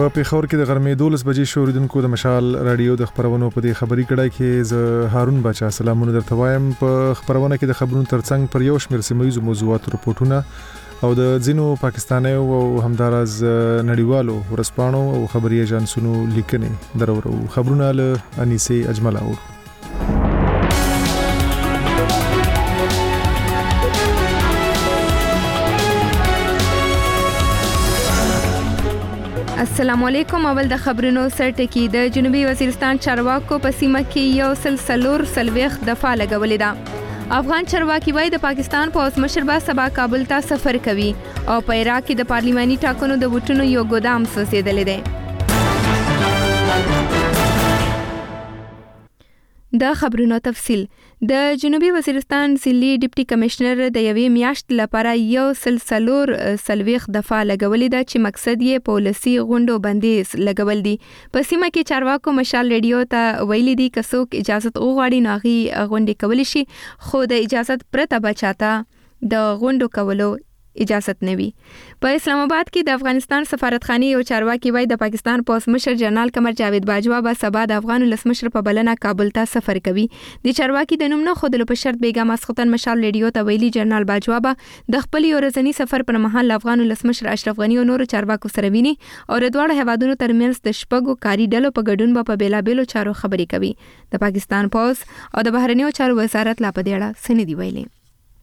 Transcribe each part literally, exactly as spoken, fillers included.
په پیښور کې د غرمې دولس بجې شوریدونکو د مشال رادیو د خبرونو په دې خبري کړای کې ز هارون بچا سلامونه درته وایم. په خبرونه کې د خبرونو ترڅنګ پر یو شمېر سیمایي موضوعات رپورټونه او د ځینو پاکستاني او همدارز نړیوالو ورسپانو او خبري ایجنسونو لیکنې درورو. خبرونه له انیسه اجمل اور. السلام علیکم. اول د خبرونو سرټکی. د جنوبي وزیرستان چارواکو په سیمه کې یو سلسلور سلويخ دفعه لګولې ده. افغان چارواکي وايي د پاکستان پوځ مشر به سبا کابل ته سفر کوي او په عراق کې د پارلماني ټاکنو د ووټونو یو ګودام سوځېدلی دی. د خبرونو تفصیل. د جنوبي وزیرستان ضلعي ډیپټي کمشنر د یوې میاشت لپاره یو سلسلور سلويخ دفعه لګولې ده چې مقصد یې پالیسي غونډو بندیز لګول دي. په سیمه کې چارواکو مشال ریډیو ته ویلي دي که څوک اجازه وغواړي نو هغه غونډې کولی شي، خو د اجازه پرته بچاته د غونډو کولو اجازه نه وي. په اسلام آباد کې د افغانستان سفارتخانه یو چارواکي وايي د پاکستان پوز مشر جنرال قمر جاوید باجوا به سبا د افغان ولسمشر په بلنه کابل ته سفر کوي. د چارواکي د نوم نه خودلو په شرط بیګا مسختن مشال ریډیو ته ویلي جنرال باجوا به د خپل یو ورځنی سفر پر مهال افغان ولسمشر اشرف غنی او نور چارواکو سره ویني او د دواړو هیوادونو ترمنځ د شپږو کاري ډلو په ګډون په بیلابېلو چارو خبرې کوي. د پاکستان پوز او د بهرنیو چارو وزارت لا په دې اړه څه نه دی ویلي.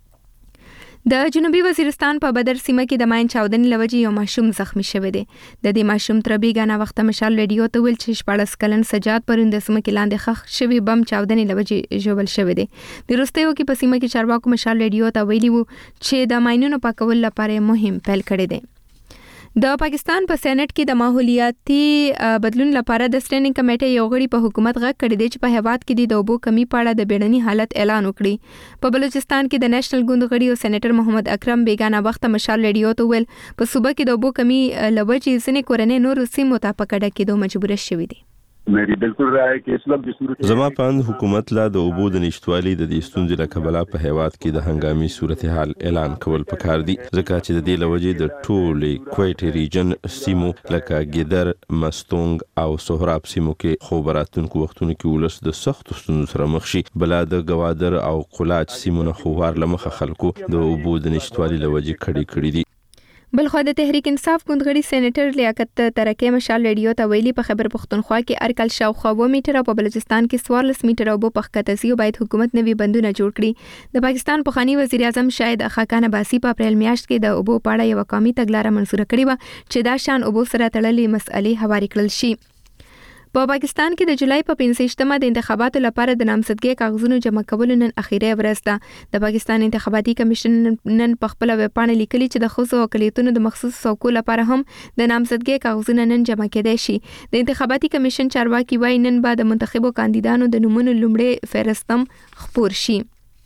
د جنوبي وزیرستان په بدر سیمه کې د ماین چاودنې لوجې یو ماشوم زخمی شوی دی. د دې ماشوم تر بیګانه وخت مشال ریډیو ته ویل چې شپاړس کلن سجاد پرون د سیمه کې لاندې خښ شوی بم چاودنې لوجې ژوبل شوی دی. د وروستیو کې په سیمه کې چارواکو مشال ریډیو ته ویلي وو چې د ماینونو پاکول لپاره مهم پیل کړی دی. د پاکستان په سېنات کې د ماحولیاتي بدلون لپاره د سټینډینګ کمیټې یو غړي په حکومت غږ کړی دی چې په هیواد کې د اوبو کمی په اړه د بیړني حالت اعلان وکړي. په بلوچستان کې د نېشنل ګوند غړي او سېنیټر محمد اکرم بیگانه وخت مشال ریډیو ته ویل په صوبه کې د اوبو کمی لوجې ځینې کورنۍ نورو سیمو ته په کډه کېدو مجبور شوي دي. मेरी बिल्कुल राय है कि इस वक्त सूरत زما پاند حکومت لا د اوبو د نشټوالي د دې ستونزې له کبله په هیواد کې د هنګامي صورتحال اعلان کول پکار دي، ځکه چې د دې لوجې د ټولې کویټ ریجن سیمو لکه ګیدر، مستونګ او سهراب سیمو کې خبراتونکو وختونو کې ولس د سخت ستونزو سره مخ شي. بلا د گوادر او قلاچ سیمو نه خوار لمخه خلکو د اوبو د نشټوالي لوجې کړي کړي دي. بلخو د تحریک انصاف ګوندغړي سېنیټر لیاقت ترکه مشال ریډیو ته ویلي په خبر پښتونخوا کې ارکل شاوخوا و میټر او په بلوچستان کې څوارلس میټر او په خکتسي باید حکومت نوي بندونه جوړ کړي. د پاکستان پخوانی وزیر اعظم شاهد خاکان عباسی په اپریل میاشت کې د اوبو پاړه یو قومي تګلارې منسوخ کړې و چې دا شان اوبو سره تړلې مسئلې هواري کړل شي. په پا پاکستان کې د جولای په پنځه د انتخاباتو لپاره د نامزدګۍ کاغذونو جمع کولو نن اخیری ورځ ده. د پاکستان انتخاباتي کمیشن نن په خپل ویب پاڼه لیکلي چې د خصوصي اقلیتونو د مخصوص څوکو لپاره هم د نامزدګۍ کاغذونه نن جمع کېدای شي. د انتخاباتي کمیشن چارواکي وايي نن به د منتخبو کاندیدانو د نومونو لومړی فهرستم خپور شي.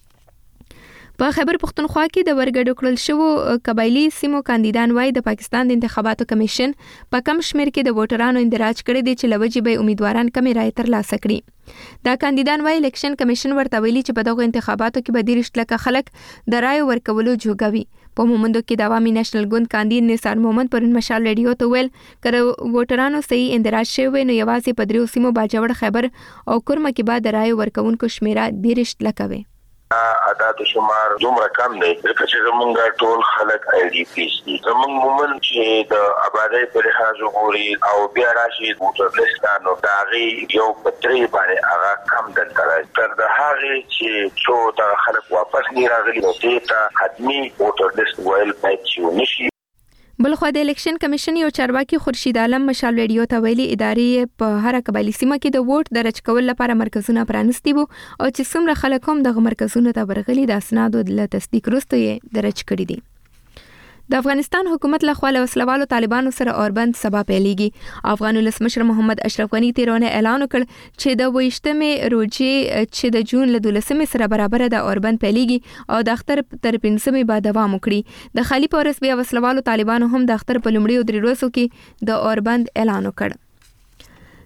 په خبر پښتونخوا کې د ورګډو کړل شوو قبایلی سیمو کاندیدان وايي د پاکستان د انتخاباتو کمیشن په کم شمیر کې د ووټرانو اندراج کړی دی چې لوجې به امیدواران کمې رائے ترلاسه کړي. دا کاندیدان وايي الیکشن کمیشن ورته ویلي چې په دغه انتخاباتو کې به ډېر لکه خلک د رائے ورکولو جوګوي. په مومندو کې د عوامي نېشنل ګوند کاندید نثار محمد پرون مشال ریډیو ته ویل کړه ووټرانو صحیح اندراج شوی نو یوازې په دریو سیمو باجوړ خیبر او کورمه کې به د رائے ورکونکو شمیره ډېر لکه وي. عدد شمار دومره کم دی چې زمونږ ټول خلک آی ډي پیس دي. زمونږ مومن چې د آبادۍ په لحاظ وګوري او بیا راشي ووټر لیست نو د هغې یو په درې باندې هغه کم دلته راځي تر د هغې چې څو دغه خلک واپس نه راغلي نو دې ته حتمي ووټر لیست ویل باید چې ونه شي. بلخو د الیکشن کمیشن یو چارواکي خورشید عالم مشال ریډیو ته ویلي ادارې په هر قبایلی سیمه کې د ووټ درج کول لپاره مرکزونه پرانستي وو او چې څومره خلک هم دغه مرکزونو ته ورغلي د اسنادو له تصدیق وروسته یې درج کړي دي. د افغانستان حکومت له خوا له وسلوالو طالبانو سره اوربند سبا پیلېږي. افغان ولسمشر محمد اشرف غني تیرونه اعلان وکړ چې د ویشتمې روزې چې د جون له دولسمې سره برابر د اوربند پیلېږي او د اختر تر پنځمې به دوام وکړي. د خالی پورس بیا وسلوالو طالبانو هم د اختر په لومړیو درې ورځو کې د اوربند اعلان وکړ.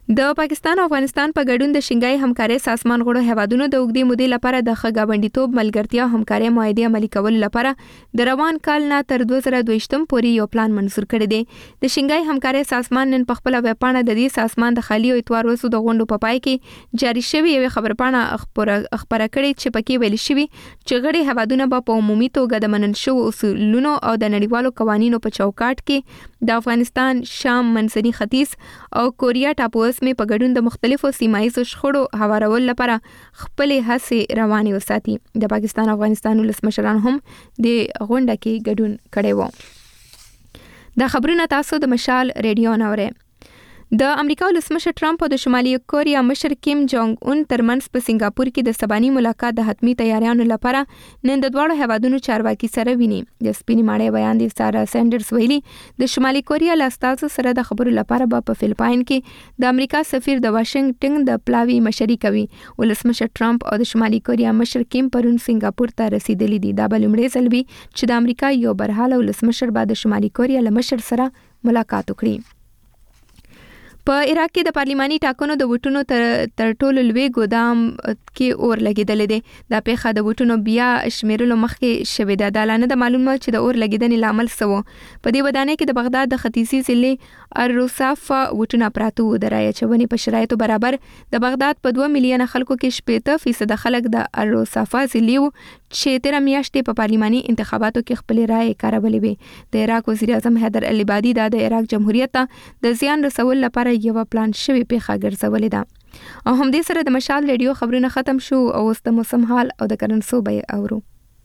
د پاکستان او افغانستان په ګډون د شنګای همکارۍ سازمان غړو هیوادونو د اوږدې مودې لپاره د خګاوندیتوب ملګرتیا همکارۍ معاهده عملي کولو لپاره د روان کال نه تر دوه زره دوه پورې یو پلان منظور کړی دی. د شنګای همکارۍ سازمان نن په خپل ویب پاڼه د دې سازمان د خالي او اتوار وسو د غونډو په پای کې جاری شوی یو خبرپاڼه خبره خبره کړې چې پکې ویل شوی چې غړي هیوادونه په عمومي توګه د منل شو اصولونو او د نړیوالو قوانینو په چوکاټ کې د افغانستان، شام، منځني ختیځ او کوریا ټاپو سیمې په ګډون د مختلفو سیمایي شخړو هوارولو لپاره خپل هڅې روانې وساتي. د پاکستان او افغانستان ولسمشران هم د غونډه کې ګډون کړی و. د خبرونه تاسو د مشال ریډیو نورې. د امریکا ولسمشر ټرمپ او د شمالي کوریا مشر کیم جونګ اون ترمنځ په سنگاپور کې د سباني ملاقات د حتمی تیاریانو لپاره نن د دواړو هیوادونو چارواکي سره ویني. د سپینې ماڼۍ بیان دی سارا سینډرز ویلي د شمالي کوریا له استازو سره د خبرو لپاره په فلپاین کې د امریکا سفیر د واشنگټن د پلاوی مشري کوي. ولسمشر ټرمپ او د شمالي کوریا مشر کیم پرون سنگاپور ته رسیدلی دي. دا بل لومړی ځل وي چې د امریکا یو برحاله ولسمشر به د شمالي کوریا له مشر سره ملاقات وکړي. په عراق کې د پارلماني ټاکنو د ووټونو تر تر ټولو لوی ګودام کې اور لګیدل دي. د پیښه د ووټونو بیا شمیرلو مخکې شوې ده. د اعلان د معلومه چې د اور لګیدنې لامل سو په دې ودانۍ کې د بغداد د ختیځي ضلع الروصاف ووټونه پراته و. د رایه چونې په شرایطو برابر د بغداد په دوه میلیونه خلکو کې شپږ فیصد خلک د الروصاف ضلع چې تیر میاشتې په پارلماني انتخاباتو کې خپل رائے کارولې وي. د عراق وزیر اعظم حیدر العبادي د عراق جمهوریت ته د زیان رسول لپاره یو پلان شوی پیښه ګرځولې ده. او هم دې سره د مشال ریډیو خبرونه ختم شو او اوس د موسم حال او د کرنسو به اورو.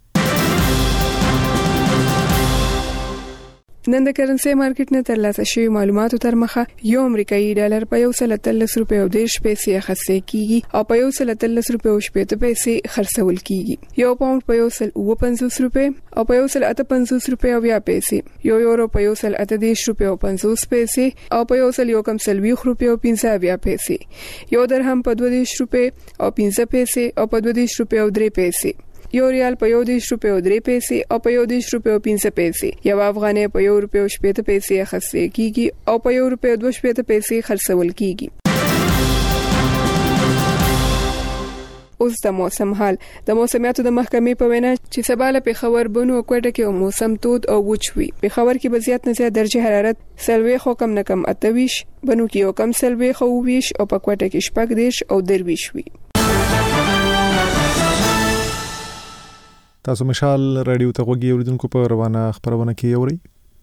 نن د کرنسي مارکیټ نه ترلاسه شوی معلوماتو تر مخه یو امریکایي ډالر په یو سل تلس روپیو او دیرش پیسې اخیستل کیږي او په یو سل تلس روپیو او شپږ پیسې خرڅول کیږي. یو پاوند په یو سل اوه پنځوس روپۍ او په یو سل اته پنځوس روپۍ او بیا پیسې. یو یورو په یو سل اته دیرش روپۍ او پنځوس پیسې او په یو سل یو کم سلويخ روپۍ او پنځه بیا پیسې. یو درهم په دوه دیرش روپۍ او پنځه پیسې او په دوه دیرش روپۍ او درې پیسې. یو ریال په یو دیرش روپۍ او درې پیسې او په یو دیرش روپۍ او پنځه پیسې. یو افغانۍ په یو روپۍ او شپږ پیسې اخیستل کیږي او په یو روپۍ او دوه شپږ پیسې خرڅول کیږي. اوس د موسم حال. د موسمیاتو د محکمې په وینا چې سبا له پېښور، بنو او کوټه کې موسم تود او وچ وي. پېښور کې به زیات نه زیات درجه حرارت سلوي خو کم نه کم اتويش، بنو کې یو کم سلوي خو ویش او په کوټه کې شپږ دیرش او درویش وي. تاسو مشال رادیو ته غوږی اوریدونکو په روانه خبرونه کې اوري.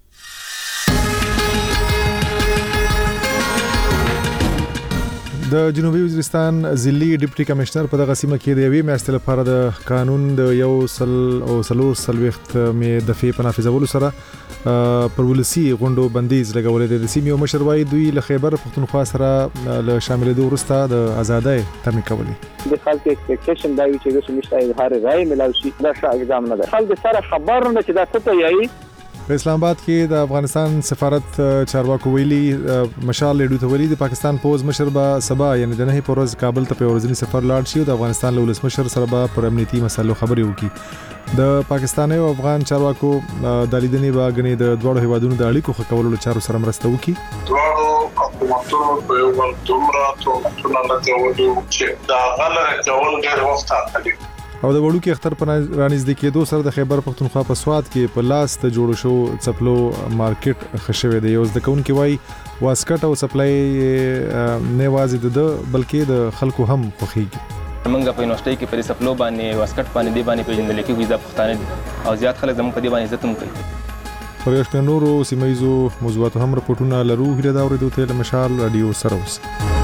د جنوبي وزیرستان ضلعي ډیپټي کمشنر په دغه سیمه کې د یوې میاشتې لپاره د قانون د یو سل او سلور سلويخت مې دفعې په نافذولو سره پر ولسی غونډو بندیز لګولې د سیمې او مشر وايي دوی له خیبر پختونخوا سره له شاملېدو وروسته د آزادۍ تمې کولې. د خلکو ایکسپیکټیشن دا وی چې د سمشتای اظهار رائے ملاوي شي دا ښه اقدام نه ده. خلک سره خبر نه چې دا څه ته یایي. په اسلام آباد کې د افغانستان سفارت چارواکو ویلي مشال لیډو ته ویلي د پاکستان پوز مشر به سبا یعنی د نه پروز کابل ته په ورځنی سفر لاړ شي او د افغانستان له ولسمشر سره به پر امنیتي مسلو خبرې وکړي. د پاکستاني او افغان چارواکو د لیدنې باغنې د دوه هیوادونو د اړیکو ښه کولو لپاره سره مرسته وکړي. دوه حکومتونو په یو بل دومره ټولنه ته ودی چې دا غلره کول ډېر وخت اخلي. او د وړو کې اختر په رانیزدې کېدو سره د خیبر پختونخوا په سواد کې په لاس ته جوړ شو څپلو مارکیټ خښوي دی. یو ځکهونکي وای واسکټ او سپلای نه وازید ده بلکې د خلکو هم خوخيږي. موږ په یونیورسيټي کې په سپلو باندې واسکټ باندې دی باندې پیژندل کېږي د پښتانه او زیات خلک زموږ په دی باندې عزت هم کوي. پر یو شمېر نورو سیمایزو موضوعاتو هم راپورټونه لرو. هیله دا اورېدو ته مشال رادیو سره اوس.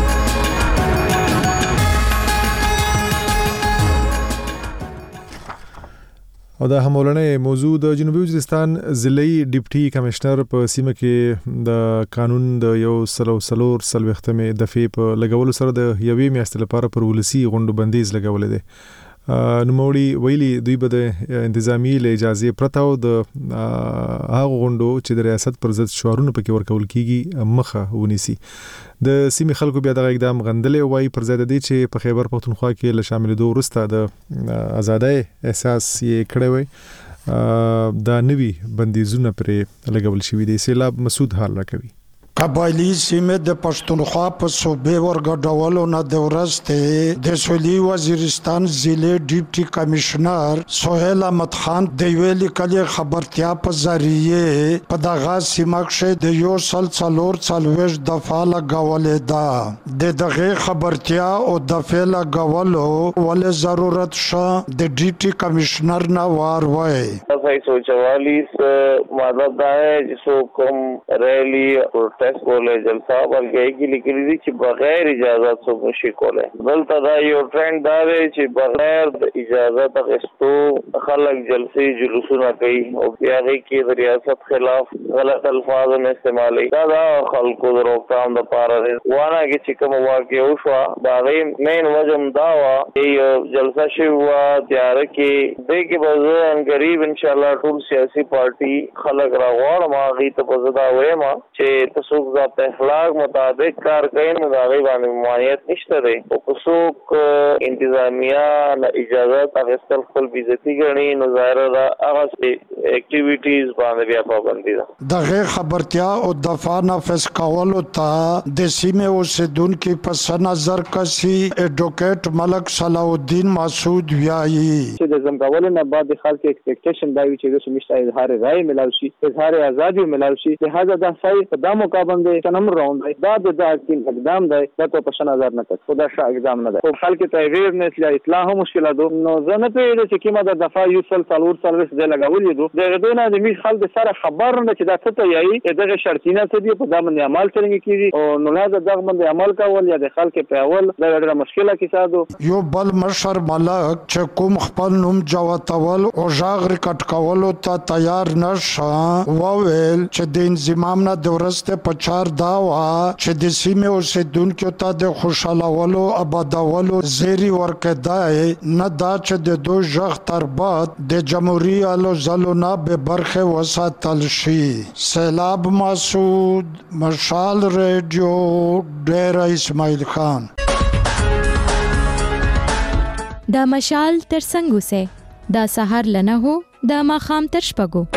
او دا همولنې موضوع د جنوبي وزیرستان ضلعي ډیپټي کمشنر په سیمه کې د قانون د یو سلو سلور سلوختمې دفعې په لګولو سره د یوې میاشتې لپاره پر ولسی غونډو بندیز لګولې ده. نوموړي ویلي دوی به د انتظامی له اجازه پرته او د هغه غونډو چې د ریاست پر ضد شعارونه پکې ورکول کیږي مخه ونیسي. د سیمې خلکو بیا د اقدام غندلې وای پر ضد دي چې په خیبر پختونخوا کې له شاملېدو وروسته د آزادۍ احساس یې کړی وي. دا نوي بندیزونه پرې لګول شوي دي. سیلاب مسعود حال راکوي. قبایلی سیمه د پښتونخوا په صوبې ورګډولو نه د ورسته د سولي وزیرستان ضلع ډیپټي کمشنر سہیل احمد خان د ویلي کلی خبرتیا په ذریعه په دغه سیمه کې د یو سل څلور څلوېښت دفعه لګولې ده د دغه خبرتیا او دفعه لګولو ول ضرورت شته د ډیپټي کمشنر نه وار وای صفائی سوچوالیس مطلب دا ہے جسو کم ریلی پروٹیسٹ کولے جلسہ بلکہ کی لکلی دی چی بغیر اجازت سو مشی کولے دلتا دا یو ٹرینڈ دا ہے چی بغیر اجازت اخستو خلق جلسی جلسونا کئی او بیاغی کی ریاست خلاف غلط الفاظ میں استعمالی دا دا خلقو دا روکتام دا پارا رہے وانا کی چی کم واقعی اوشوا دا غی مین وجم داوا یہ جلسہ شیوا تیار کی دے کی بزران قریب انشاءاللہ ټول سیاسی پارٹی خلق را غوار ما غی تپزدا ہوئے ما چه تسوک ضابط اخلاق مطابق کار کئی نو داغی بانی ممانیت نشتا دے او کسوک انتظامیہ نا اجازت اغسطل خل بیزتی گرنی نو ظاہر دا اغس ایکٹیویٹیز باندې بیا پابندی ده دغه خبرتیا او دفاع نفس کولو ته د سیمه اوسیدونکو په نظر کسي ایڈوکیټ ملک صلاح الدین مسعود ویایي چې د زمکول نه بعد خلک ایکسپیکټیشن دا وی چې د مشته اظهار رائے ملاوي شي اظهار ازادي ملاوي شي لہذا دا صحیح په دمو کابندې تنم راوند دا د داکین اقدام دی دا ته په نظر نه کړ خدا شا اقدام نه دی او خلک ته ویرنس لا اصلاح مشکله دو نو زنه په دې چې کیمه د دفاع یو سل څلور سرویس دی لګولې دو دغه دونه د می خلک سره خبر نه چې دا څه ته یي دغه شرطینه څه دی په دامن عمل څنګه کیږي او نو لازم دغه باندې عمل کول یا د خلک په اول دا ډېره مشکله کیسه دو یو بل مشر ملک چې کوم خپل نوم جواتول او ژغ ریکټ کول ته تیار نشه وویل چې د انضمام نه د ورسته په چار دا وا چې د سیمه اوسیدونکو ته د خوشالولو آبادولو زیری ورکدای نه دا چې د دوه ژغ تربات د جمهوریت الو زلونا به برخه وساتل شي سیلاب مسعود مشال ریډیو ډیر اسماعیل خان دا مشال تر څنګه سه دا سحر لنه هو دا ماخام تر شپګو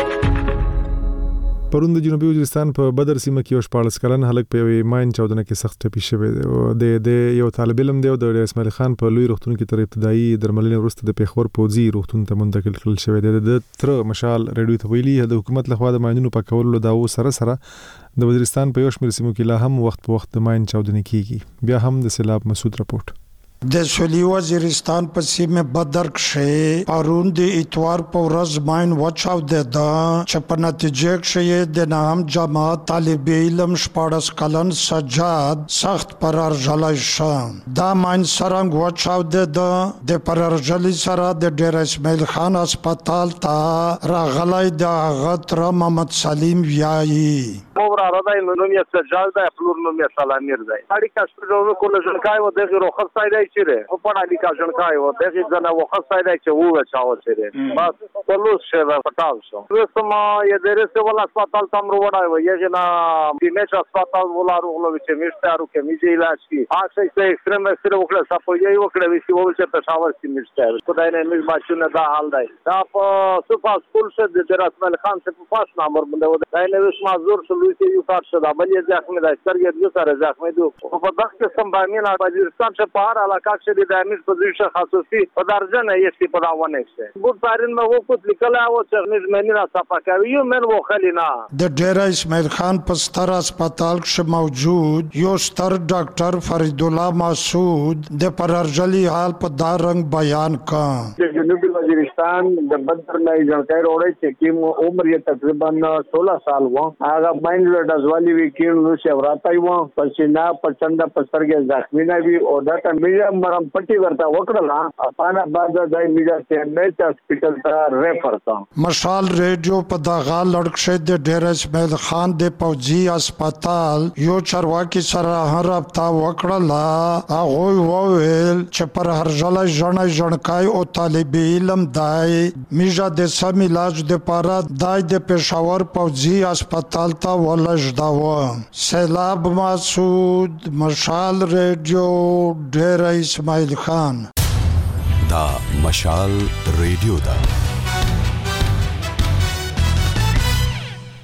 پرون د جنوبي وزیرستان په بدر سیمه کې یو شپاړس کلن هلک په یوې ماین چاودنه کې سخت ټپي شوی دی او د یو طالب علم دی او د اسماعیل خان په لوی روغتون کې تر ابتدایي درملنې وروسته د پیښور پوځي روغتون ته منتقل کړل شوی دی د تر مشال ریډیو ته ویلي د حکومت لخوا د ماینونو پاکولو داو سره سره د وزیرستان په یو شمېر سیمو کې لا هم وخت په وخت د ماین چاودنې کیږي بیا هم د سیلاب مسعود رپورټ د سولي وزیرستان په سیمه بدر کې پرون د اتوار په ورځ ماین وچاو د چې په نتیجه کې د نام جماعت طالب علم شپاړس کلن سجاد سخت پرار جلای شام دا ماین سرنګ وچاو د د پرار جلی سره د ډیر اسماعیل خان هسپتال ته راغلای د غتر محمد سلیم ویایي مورا راځي نو یې سجاد د خپل نوم یې سلامیر دی اړي کښ په نو کول ژوندای و دغه روخص سایډ چیرې په پړه لیکا ژوندای و دغه ځنه وخص سایډ چې وو چاو چیرې بس پلوس شه پټاو شو وسما یې درسته ولا هسپتال تم وروړای و یې نه بیمه هسپتال ولا روغلو چې میشتارو کې میږي علاج کی اڅه چې ایکستریم سره وکړه صفو یې وکړه وسی وو چې پېښور کې میشتار خدای نه میږ ماشونه دا حال دی دا په صفه سکول شه د رسمل خان څخه په پاس نمبر باندې دا نه وس مازور شلو چې یو کار شه دا بلې ځخمه د سترګې یو سره ځخمه دو په دغه قسم باندې نه وزیرستان چې په هر علاقه کې د امیر پوزیشن خاصوسی په درجه نه یې په داونه شته بو پارین مو وکړ لیکل او چې مې نه صفه کوي یو من و خلینا د ډیر اسماعیل خان په ستر هسپتال کې موجود یو ستر ډاکټر فرید الله مسعود د پرارجلی حال په دارنګ بیان کړ د جنوبي وزیرستان د بدر نه ځانګړی وروړي چې کوم عمر یې تقریبا सोलह سال و هغه باندې د ځوالي وکیل نو چې وراتای و پښینا پچنده پسترګه زخمی نه وی او دا ته میډیا مرم پټي ورته وکړه اپانا بعد د میډیا ته میچ هسپتال ته ریفر کړ مشال ریډیو په دغه لړکشه د ډیر اسماعیل خان د پوجي هسپتال یو چرواکي سره هرپتا وکړه هغه وویل چې پر هر ځل ژوند ژوندکای او طالب علم دای میډیا د سم علاج د پاره دای د پېښور پوجي هسپتال ته ولژداوه سیلاب مسعود مشال ریډیو ډیر اسماعیل خان دا مشال ریډیو دا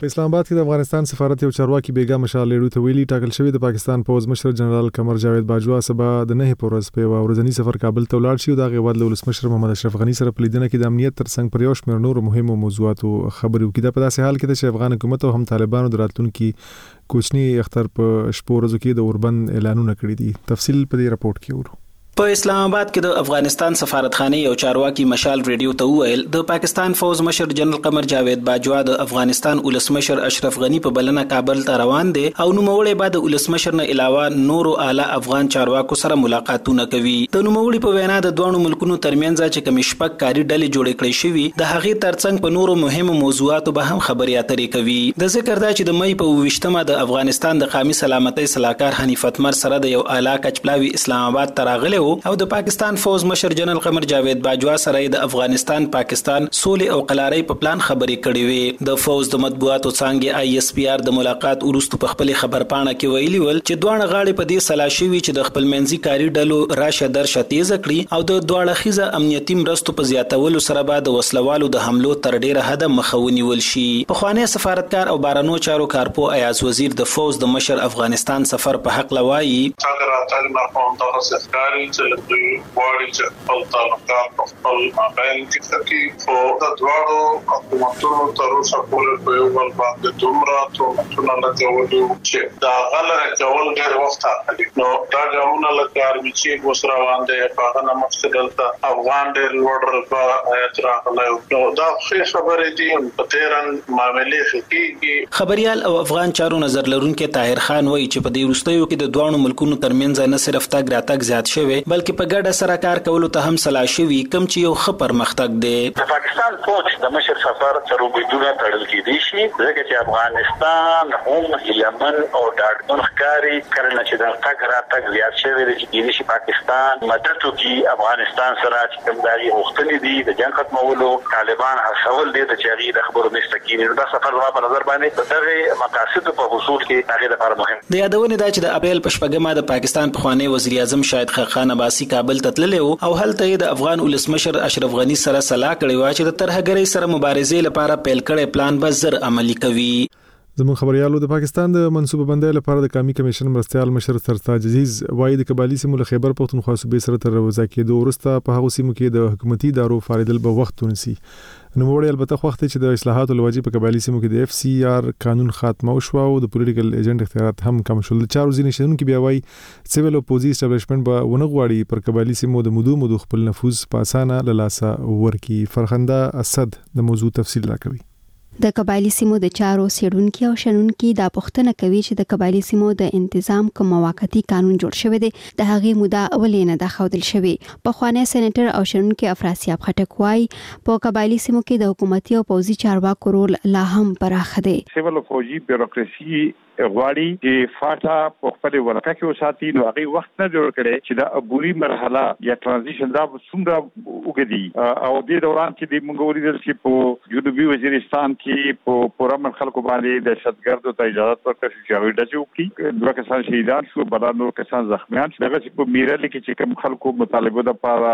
په اسلام آباد کې د افغانستان سفارت یو چارواکي بیګا مشال لیډو ته ویلي ټاکل شوی د پاکستان پوز مشر جنرال قمر جاوید باجوا سبا د نه په ورځ په ورځنی سفر کابل ته ولاړ شي او د غواد له ولسمشر محمد اشرف غنی سره په لیدنه کې د امنیت ترڅنګ پر یو شمېر نور مهمو موضوعاتو خبرې وکړي. دا په داسې حال کې چې افغان حکومت او هم طالبانو د راتلونکي کوچني اختر په شپو ورځو کې د اوربند اعلانونه کړي دي. تفصیل په دې راپورټ کې ورو. په اسلام آباد کې د افغانستان سفارتخانه یو چارواکي مشال ریډیو ته وویل د پاکستان فوز مشر جنرال قمر جاوید باجوا د افغانستان ولسمشر اشرف غنی په بلنه کابل ته روان دي او نوموړی بعد ولسمشر نه علاوه نورو اعلی افغان چارواکو سره ملاقاتونه کوي. د نوموړي په وینا د دوه ملکونو ترمنځ چې کوم شپږ کاری ډلې جوړې کړې شوې د هغې ترڅنګ په نورو مهمو موضوعاتو به هم خبرې اترې کوي. د ذکر دا چې د مې په ویشتمه د افغانستان د قومي سلامتۍ صلاحکار حنیف اتمر سره د یو اعلی کچپلاوي اسلام آباد ته راغلی او د پاکستان فوز مشر جنرال قمر جاوید باجوا سره د افغانستان پاکستان سولې او قلارۍ په پلان خبرې کړې وې. د فوز د مطبوعاتو څنګه آی اس پی آر د ملاقات وروسته په خپل خبرپاڼه کې ویلي ول چې دوه غاړې په دې سلا شوي چې د خپل منځي کاری ډلو راشه درشه تیز کړي او د دوه خيزه امنیتي مرستو په زیاتولو سره به د وسلوالو د حملو تر ډیره حد مخاوني ول شي. په خواني سفارتکار او بارانو چارو کارپو ایاز وزیر د فوز د مشر افغانستان سفر په حق لوایي څنګه راځي ما کوم تاسو ښکاری چې واړي چې خپل تعلقات په خپل مابین کې سکی او د دوړو حکومتونو تر اوسه پورې په یو بل باندې دومره ټولنه لګولې چې دا غلره کول ډېر وخت اخلي. نو دا ګامونه لکه ارمیچي وسره باندې په هغه مقصد دلته افغان ډېر لوړ په اعتراض نو دا ښه خبرې دي په تیرن معاملې فکیږي. خبريال او افغان چارو نظر لرونکو طاهر خان وایي چې په دې وروستیو کې د دوه ملکونو ترمنځ نه صرف تاګ راتګ زیات شوی بلکې په ګډه سره کار کولو ته هم سلا شوی کم چې یو خبر مختګ دی. د پاکستان فوج د مشر سفر تر وګړو تړل کېدی شي ځکه چې افغانستان هم یمن او ډاډمن ښکاری کړنه چې د تاګ راتګ زیات شوی دی چې د پاکستان مدد کوي افغانستان سره چې کوم داري وختلې دي د جنگ ختمولو طالبان هڅول دي د چاري د خبرو مستقیني دا سفر په نظر باندې په دغه مقاصد په حصول کې هغه لپاره مهم دی. یادونه دا چې د اپریل په شپږمه د پاکستان پخوانی وزیر اعظم شاهد خان عباسي کابل ته تللی او هلته د افغان ولسمشر اشرف غنی سره صلاح کړې و چې د ترهګرۍ سره مبارزې لپاره پیل کړي پلان به زر عملي کوي. زموږ خبريالو د پاکستان د منصوبه بندۍ لپاره د قومي کمیشن مرستيال مشر سرتاج عزیز وایي د قبایلی سیمو له خیبر پختونخوا صوبې سره تر وځه کېدو وروسته په هغو سیمو کې د حکومتي ادارو فاریدل به وخت ونیسي. نوموړی البته خوښ دی چې د اصلاحاتو لوجې په قبایلی سیمو کې د اف سی آر قانون خاتمه وشو او د پولیټیکل ایجنټ اختیارات هم کم شول. د چارو ځینې شنونکو بیا وایي سیویل او پوزي اسټابلیشمنت به ونه غواړي پر قبایلی سیمو د مودو مودو خپل نفوذ په اسانه له لاسه ورکړي. فرخنده اسد د موضوع تفصیل راکوي. د قبایلی سیمو د چارو سیډونکو او شنونکو دا پوښتنه کوي چې د قبایلی سیمو د تنظیم کوم موقتی قانون جوړ شوی دی د هغې موده اولې نه د خودل شوی. په خوانه سېنیټر او شنونکو افراسیاب خټک وایي په قبایلی سیمو کې د حکومتي او پوځي چارواکو رول لا هم پراخ دی. سیول او فوجي بیوروکراسي غواړي چې فاټا په خپل ورکه کې وساتي نو هغه وخت نه جوړ کړي چې دا عبوري مرحله یا ترانزیشن دا څومره وګدي او د دوران کې د منګوري د چې په جنوبي وزیرستان کې په پورامن خلکو باندې د شتګردو ته اجازه ورکړل چې هغه د چوکي دوه کسان شهیدان شو بل نور کسان زخمیان شو. دغه چې په میرل کې چې کوم خلکو مطالبه د لپاره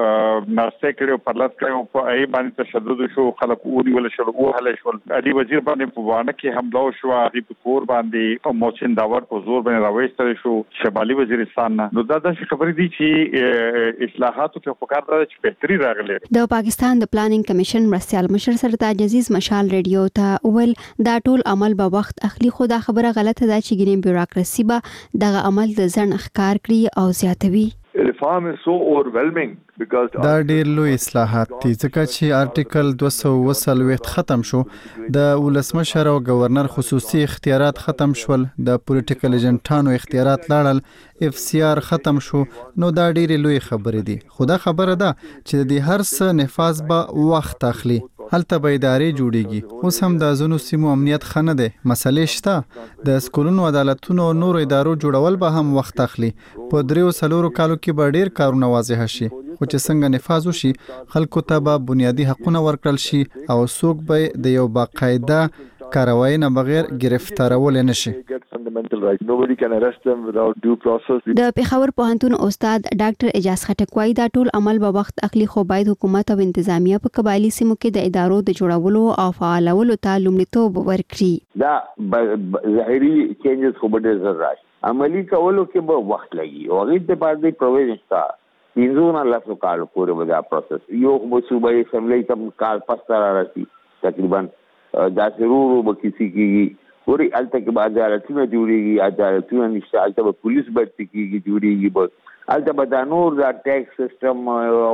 ناشته کړو پرلط کړو په ای باندې تشدد شو خلکو اوري ول شو او هله شو علي وزیر باندې په وانه کې حمله وشو هغه په کور باندې او موچن داور په زور باندې راوېستل شو شمالي وزیرستان نه. نو دا د خبرې دي چې اصلاحاتو کې فکر دا چې بهتري راغلي. د پاکستان د پلانینګ کمیشن مرستيال مشر سرتاج عزیز مشال ریډیو ته ول دا ټول عمل به وخت اخلي خو دا خبره غلطه ده چې ګینې بیوروکراسي به دغه عمل د ځن ښکار کړي او زیاتوي. reform is so overwhelming because دا ډېر لوی اصلاحات دي ځکه چې آرټیکل دوه سوه اوه څلوېښت ختم شو د ولسمشر او گورنر خصوصي اختیارات ختم شول د پولیټیکل ایجنټانو اختیارات لاړل اف سی آر ختم شو نو دا ډېر لوی خبرې دي. خو دا خبره ده چې د هر څه نفاذ به وخت اخلي. هلته به ادارې جوړیږي. اوس هم د ځینو سیمو امنیت ښه نه دی مسلې شته د سکولونو عدالتونو او نورو ادارو جوړول به هم وخت اخلي. په دریو څلورو کالو کې به ډېر کارونه واضح شي خو چې څنګه نفاذ وشي خلکو ته به بنیادی حقونه ورکړل شي او څوک به د یو باقاعده کاروایی نه بغیر گرفتارول نشي. د پیښور پوهنتون استاد ډاکټر اجاز خټک وايي دا ټول عمل به وخت اخلي، خو باید حکومت او انتظامیه په قبایلی سیمو کې د ادارو د جوړولو او فعالولو ته لومړیتوب ورکړي. دا ظاهري چینجز خو به ډېر زر راشي، عملی کولو کې به وخت لګي او هغې دپاره د پروویژن شته پنځونه لسو کالو پورې به دا پروسس یو خو به صوبایي اسمبلۍ ته کال پسته را رسي تقریبا داسې ورو ورو به کیسې کېږي. ورې هلته کې به عدالتونه جوړېږي، عدالتونه نشته، هلته به پولیس بدتې کېږي جوړېږي، به هلته به دا نور دا ټیکس سیسټم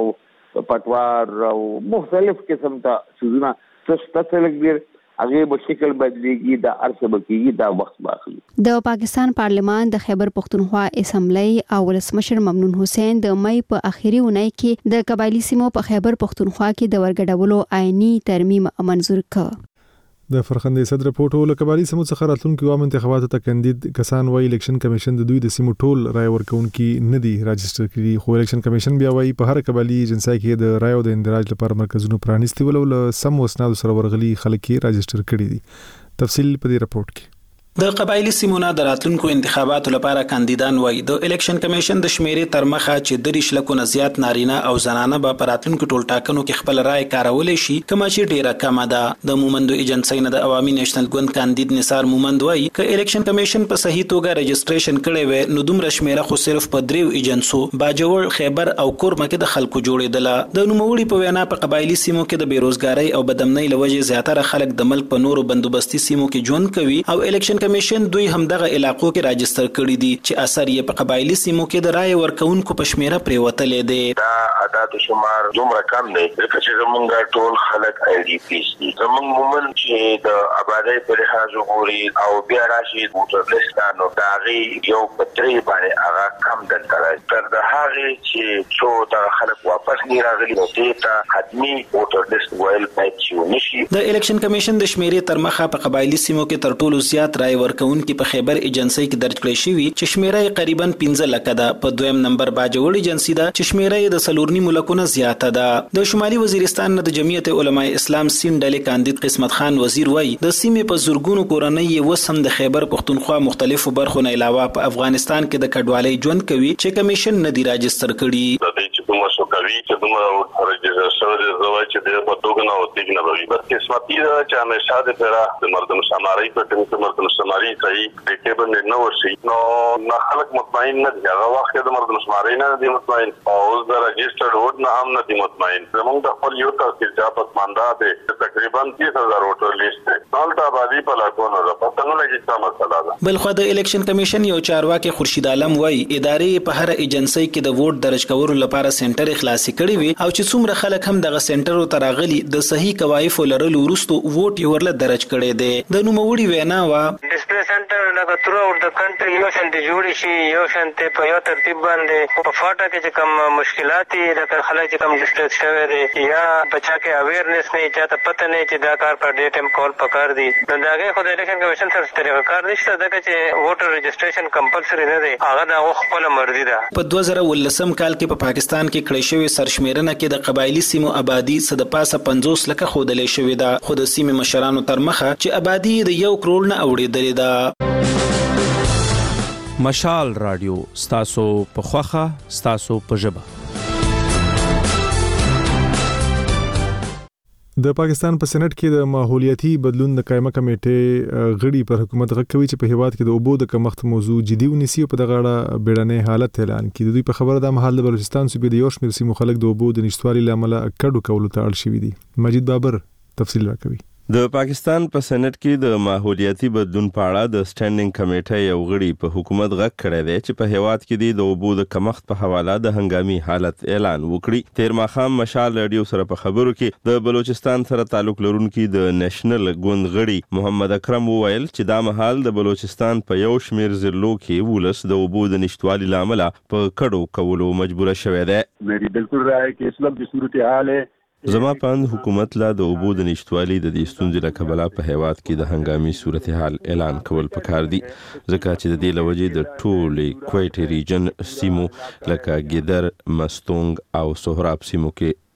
او پټوار او مختلف قسم ته څیزونه سسته څه لږ ډېر هغه به شکل بدلېږي، دا ارڅه به کېږي، دا وخت به اخلي. د پاکستان پارلمان د خیبر پختونخوا اسمبلی او ولسمشر ممنون حسین د مئی په اخیری اونۍ کې د قبایلی سیمو په خیبر پختونخوا کې د ورګډولو آئینی ترمیم منظور کړ. د فرخندې صدر پورټو له قبایلی سیمو څخه راتلونکي عام انتخاباتو ته کاندید کسان وايي الیکشن کمیشن د دوی د سیمو ټول رای ورکونکي نه دي راجستر کړي، خو الیکشن کمیشن بیا وايي په هر قبایلی ایجنسی کې د رایو د اندراج لپاره مرکزونه پرانیستي ول او له سم اسنادو سره ورغلي خلک یې راجستر کړي دي. تفصیل په دې راپورټ کې. د قبایلی سیمونو د راتلونکو انتخاباتو لپاره کاندیدان وایي د الیکشن کمیشن د شمیرې تر مخه چې د ریش لکونه زیات نارینه او زنانه به په راتلونکو ټول ټاکنو کې خپل رائے کارولای شي، کومه چې ډیره کمه ده. د مومندو ایجنسی نه د عوامي نېشنل ګوند کاندید نثار مومند وایي ک الیکشن کمیشن په صحیح توګه رجسټریشن کړي وي نو دومره شمیره خو صرف په دریو ایجنسو باجوړ، خیبر او کورمه کې د خلکو جوړېدله. د نوموړي په وینا په قبایلی سیمو کې د بیروزګاری او بدامنۍ لوجې زیاتره خلک د ملک په نورو بندوبستي سیمو کې ژوند کوي او الیکشن کمیشن دوی هم دغه علاقو کې راجستر کړي دي چې اثر یې په قبایلی سیمو کې د رائے ورکونکو په شمیره پریوتلې دي. دا عدد شمار دومره کم دی چې زمونږ ټول خلک آی ډي پیس دي. زمونږ مومن چې د آبادۍ په لحاظ وګوري او بیا راشي ووټر لیست نو د هغې یو په درې باندې هغه کم دلته راځي تر د هغې چې څو دغه خلک واپس نه راغلي نو دې ته حتمي ووټر لیست ویل باید چې ونشي. د الیکشن کمیشن د شمیرې تر مخه په قبایلی سیمو کې تر ټولو زیات رائے ورکونکي په خیبر ایجنسی کې درج کړی شوی چې شمیره یې قریبا پنځه لکه ده. په دویم نمبر باجوړ ایجنسی ده چې شمیره یې د سلورنی ملکونه زیاته ده. د شمالي وزیرستان نه د جمعیت علماء اسلام سین ډلې کاندید قسمت خان وزیر وایي د سیمې په زورګونو کورنۍ یې اوس هم د خیبر پختونخوا مختلفو برخو نه علاوه په افغانستان کې د کډوالۍ ژوند کوي چې کمیشن نه دی راجستر کړي. د دې چې کومه شو کوي چې دومره راجستر شوی زوی چې د په توګه نه وتی نه وي بس قسمتي ده چې همیشه د پیرا د مردم شماري په ټیم کې مردم شماري صحیح د کې باندې نو ورشي نو نه خلک مطمئن نه دي. هغه وخت د مردم شماري نه دي مطمئن او اوس د رجسترډ ووټ نه هم نه دي مطمئن. زموږ د خپل یو تحصیل جاپت ماندا ده تقریبا تیس هزار ووټر لیست ده نال د آبادی په لاکونو ده پته نه لګي څه مسله ده. بل خو د الیکشن کمیشن یو چارواکي خورشید عالم وایي ادارې په هر ایجنسی کې د ووټ درج کولو لپاره سنټر خلاصي کړی وي او چې څومره خلک هم دغه سنټر ته راغلي د صحیح کوایف لرلو وروسته ووټ یې ورله درج کړی دی. د نوموړي وینا وا ډسپلی سنټر لکه تر اور د کنټري یو شانتي جوړ شي یو شانتي په یو ترتیب باندې په فاټا کې چې کوم مشکلات دي د خلک چې کوم ډسټریکټ شوی دی یا بچا کې اویرنس نه چاته پته نه چې دا کار پر ډیټ ټایم کول پکار دي نو داګه خو د الیکشن کمیشن سره طریقه کار نشته دغه چې ووټر رجسټریشن کمپلسري نه دی هغه د خپل مرضی ده. په دوه زره ولسم کال کې په پاکستان کې کړی شوی سرشمیرنه کې د قبایلی سیمو آبادی صد پاسه پنځوس لکه خودلې شوې ده خو د سیمې مشرانو تر مخه چې آبادی د یو کروڑ نه اوړېدلې ده. مشال رادیو ستاسو په خوخه ستاسو په ژبه. د پاکستان په سېنات کې د ماحولیاتي بدلون د قائمه کمیټې غړي پر حکومت غږ کوي چې په هیواد کې د اوبو د کمښت موضوع جدي ونیسي او په دغه اړه بیړنۍ حالت اعلان کړي. د دوی په خبره د مهال د بلوچستان صوبې د یو شمېر سیمو خلک د اوبو د نشټوالي لامل کډو کولو ته اړ شوي دي. مجید بابر تفصیل راکوي. د پاکستان په سېنات کې د ماحولیاتي بدلون په اړه د سټینډینګ کمیټې یو غړي په حکومت غږ کړی دی چې په هیواد کې د اوبو د کمښت په حواله د هنګامي حالت اعلان وکړي. تیر ماښام مشال رادیو سره په خبرو کې د بلوچستان سره تعلق لرونکي د نېشنل ګوند غړي محمد اکرم وویل چې دا مهال د بلوچستان په یو شمېر ضلعو کې ولس د اوبو د نشټوالي لامل په کډو کولو مجبور شوی دی. मेरी बिल्कुल राय है कि इस वक्त जो सूरत हाल है زما پاند حکومت لا د اوبو د نشټوالي د دې ستونزې له کبله په هیواد کې د هنګامي صورتحال اعلان کول پکار دي ځکه چې د دې له وجې د ټولې کویټې ریجن سیمو لکه ګیدر، مستونګ او سهراب سیمو کې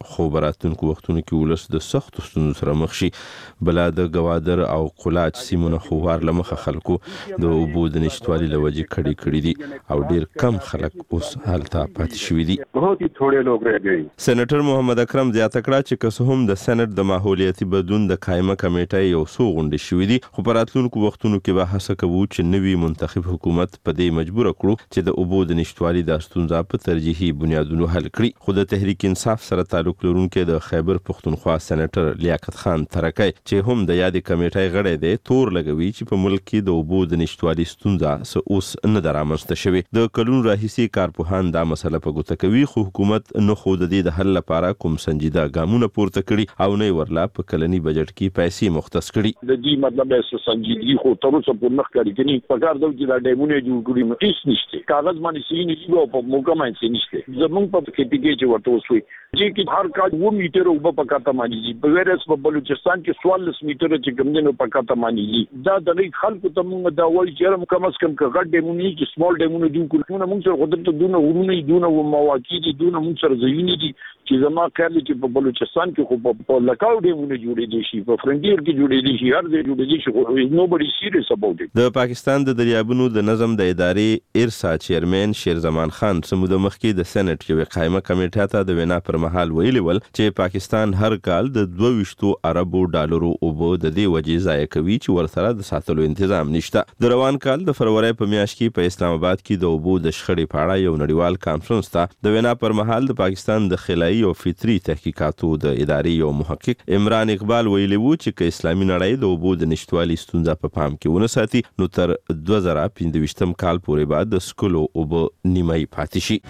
خو براتونکو وختونو کې ولس د سخت ستونزو سره مخ شي. بلا د گوادر او قلاچ سیمونه خو وار لمخه خلکو د اوبو د نشټوالي له وجې کړي کړي دي او ډیر کم خلک اوس هلته پاتې شوي دي. بہت ہی تھوڑے لوگ رہ گئے. سېنیټر محمد اکرم زیاته کړه چې که څه هم د سېنات د ماحولیاتي بدلون د قائمه کمیټې یو څو غونډې شوې دي، خو په راتلونکو وختونو کې به هڅه کوو چې نوي منتخب حکومت په دې مجبور کړو چې د اوبو د نشټوالي د ستونزه په ترجیحي بنیادونو حل کړي. خو د تحریک انصاف سره تعلق لرونکي د خیبر پښتونخوا سېنیټر لیاقت خان ترکی چې هم د یادې کمیټې غړی دی، تور لګوي چې په ملک کې د اوبو د نشټوالي ستونزه څه اوس نه ده رامنځته شوې. د کلونو راهیسې کارپوهان دا مسله په ګوته کوي، خو حکومت نه خو د دې د حل لپاره کوم سنجیده ګامونه پورته کړي او نه ورلا په کلني بجټ کې پیسې مختص کړي. د دې مطلب ہے سنجیدگی خو تر اوسه په مخ کړي کني پکار د چې دا ډیمونه جوړ کړي نو هیڅ نشته، کاغذ باندې سي نه یو په موقع باندې نشته. زمونږ په کې کې چې ورته وسوي چې کې هر کال و میټر او په پکاته باندې په ویرس په بلوچستان کې څوارلس میټر چې کوم دنو پکاته باندې دا د خلکو ته موږ دا وایي چې کم از کم کغړ ډیمونه چې سمال ډیمونه جوړ کړو. موږ سره قدرت دونه ورونه دونه مواقع دي دونه موږ سره ځایونه دي چې زما خیال چې په بلوچستان کې خو په لکاو ډیمونه جوړې دي شي، په فرنټیر کې جوړې دي شي، هر ځای جوړې دي شي. nobody serious about it. د پاکستان د دریابونو د نظم د ادارې ارسا چیرمن شیر زمان خان سمود مخکې د سېنات یو قائمه کمیټه ته د وینا پر مهال ویلي ول چې پاکستان هر کال د دوه ویشتو اربو ډالرو اوبو د دې وجې ضایع کوي چې ورسره د ساتلو تنظیم نشته. د روان کال د فروری په میاشت کې په اسلام آباد کې د اوبو د شخړې په اړه یو نړیوال کانفرنس ته د وینا پر مهال د پاکستان د خلایي او فطري تحقیقاتو د ادارې یو محقق عمران اقبال ویلي وو چې که اسلامي نړۍ د اوبو د نشټوالي ستونزه په پام کې ونه ساتي نو تر دوه زره پنځه ویشتم کال پورې بعد د سکولو اوبه نیمایي پاتې شي.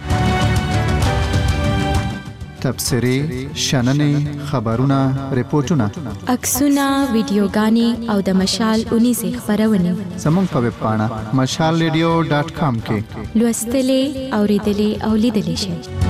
تبصرې، شننې، خبرونه، ریپورتونه، عکسونه، ویډیوګانې او د مشال اونیزې خبرونه زموږ په ویب پاڼه مشال ریډیو ډاټ کام کې لوستلې، اوریدلې او لیدلې شئ.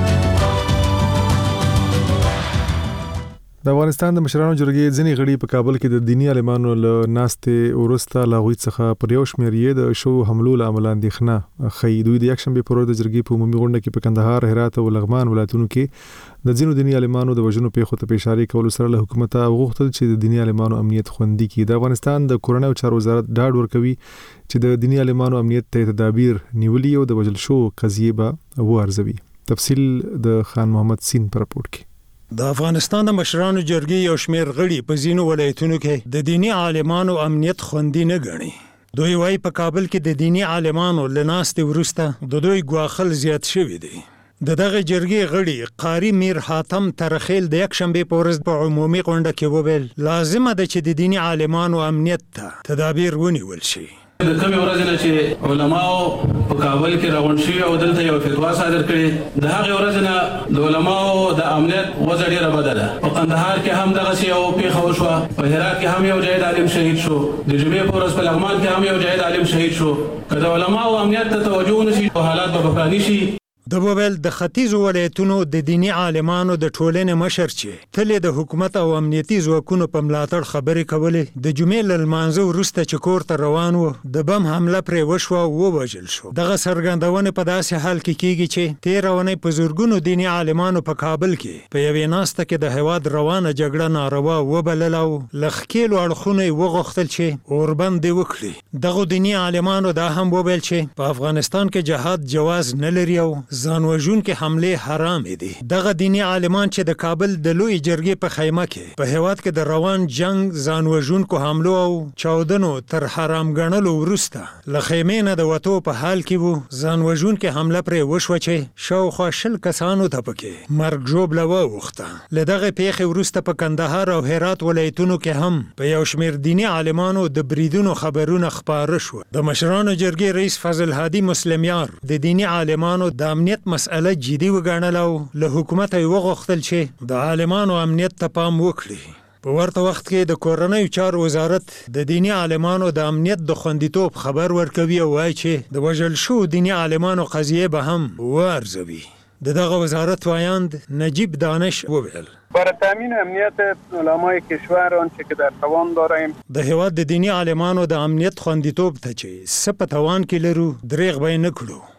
د افغانستان د مشرانو جرګې ځینې غړي په کابل کې د دینی عالمانو له ناستې ورسته لاغوي څخه پر یو شمېر یې د شو حملو له امله اندېښنه ښیي. دوی د یکشنبې پر ورځ د جرګې په عمومي غونډه کې په کندهار، هرات او لغمان ولایتونو کې د ځینو دینی عالمانو د وژنو پیښو ته اشاره کولو سره له حکومته وغوښتل چې د دینی عالمانو امنیت خوندي کړي. د افغانستان د کورنۍ چارو وزارت ډاډ ورکوي چې د دینی عالمانو امنیت ته تدابیر نیولي او د وژل شو قضیې به وارزوي. تفصیل د خان محمد سین پر راپورټ کې. د افغانستان د مشرانو جرګې یو شمېر غړي په ځینو ولایتونو کې د دینی عالمانو امنیت خوندي نه ګڼي. دوی وايي په کابل کې د دینی عالمانو له ناستې وروسته د دوی ګواښل زیات شوي دي. د دغه جرګې غړي قاری میر حاتم ترخیل د یکشنبې په ورځ په عمومي غونډه کې وویل لازمه ده چې د دینی عالمانو امنیت ته تدابیر ونیول شي. د کومې ورځې نه چې علماو په کابل کې راغونډ شوي او دلته یو فتوا صادر کړې، د هغې ورځې نه د علماو د امنیت وضع ډېره بده ده. په قندهار کې هم دغسې یو پیښه وشوه، په هرات کې هم یو جاهد عالم شهید شو، د جمعې په ورځ په لغمان کې هم یو جاهد عالم شهید شو. که د علماو امنیت ته توجه ونشي حالات به بحراني شي. د وویل د ختیځو ولایتونو د دینی عالمانو د ټولنې مشر چې تل د حکومت او امنیتي ځواکونو په ملاتړ خبرې کولې، د جمعې له لمانځه وروسته چې کور ته روان و د بم حمله پرې وشوه او ووژل شو. دغه څرګندونې په داسې حال کې کیږي چې تېره اونۍ په زرګونو دینی عالمانو په کابل کې په یوې ناسته کې د هېواد روانه جګړه ناروا وبلله او له ښکېلو اړخونو یې وغوښتل چې اوربند یې وکړي. دغو دینی عالمانو دا هم وویل چې په افغانستان کې جهاد جواز نه لري او ځان وژونکې حملې حرامې دي. دغه دینی عالمان چې د کابل د لوی جرګې په خیمه کې په هېواد کې د روان جنگ، ځان وژونکو حملو او چاودنو تر حرام ګڼلو وروسته له خیمې نه د وتو په حال کې وو. ځان وژونکې حمله پرې وشوه چې شاوخوا شل کسانو ته پکې مرګ ژوبله واوښته. له دغې پیښې وروسته په کندهار او هرات ولایتونو کې هم په یو شمېر دینی عالمانو د بریدونو خبرونه خپاره شوه. د مشرانو جرګې رئیس فضل هادي مسلمیار د دینی عالمانو د امنیت مسئله جدي وګڼله او له حکومته یې وغوښتل چې د عالمانو امنیت ته پام وکړي. په ورته وخت کې د کورنیو چارو وزارت د دینی عالمانو د امنیت د خوندیتوب خبر ورکوي او وایي چې د وژل شو دینی عالمانو قضیې به هم وارزوي. د دغه وزارت وایاند نجیب دانش وویل برای تامین امنیت علمای کشور آنچه که در توان داریم د هېواد د دینی عالمانو د امنیت خوندیتوب ته چې څه په توان کې لرو دریغ به یې نه کړو.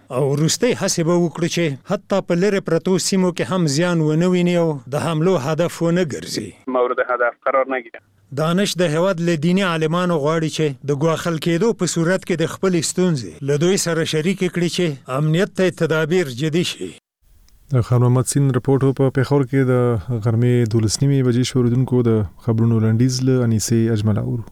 او وروستۍ هڅې به وکړو چې حتی په لرې پرتو سیمو کې هم زیان ونه ویني او د حملو هدف ونه ګرځي. مورد هدف قرار نگیره. دانش د هیواد له دیني عالمانو غواړي چې د ګواښل کېدو په صورت کې د خپل ستونزې له دوی سره شریک کړي چې امنیت ته تدابیر جدي شي. د خان محمد سین رپورټ په پیښور کې د غرمې دولس نیمې بجې شوریدونکو د خبرونو لنډیز له انیسې اجمل اورو.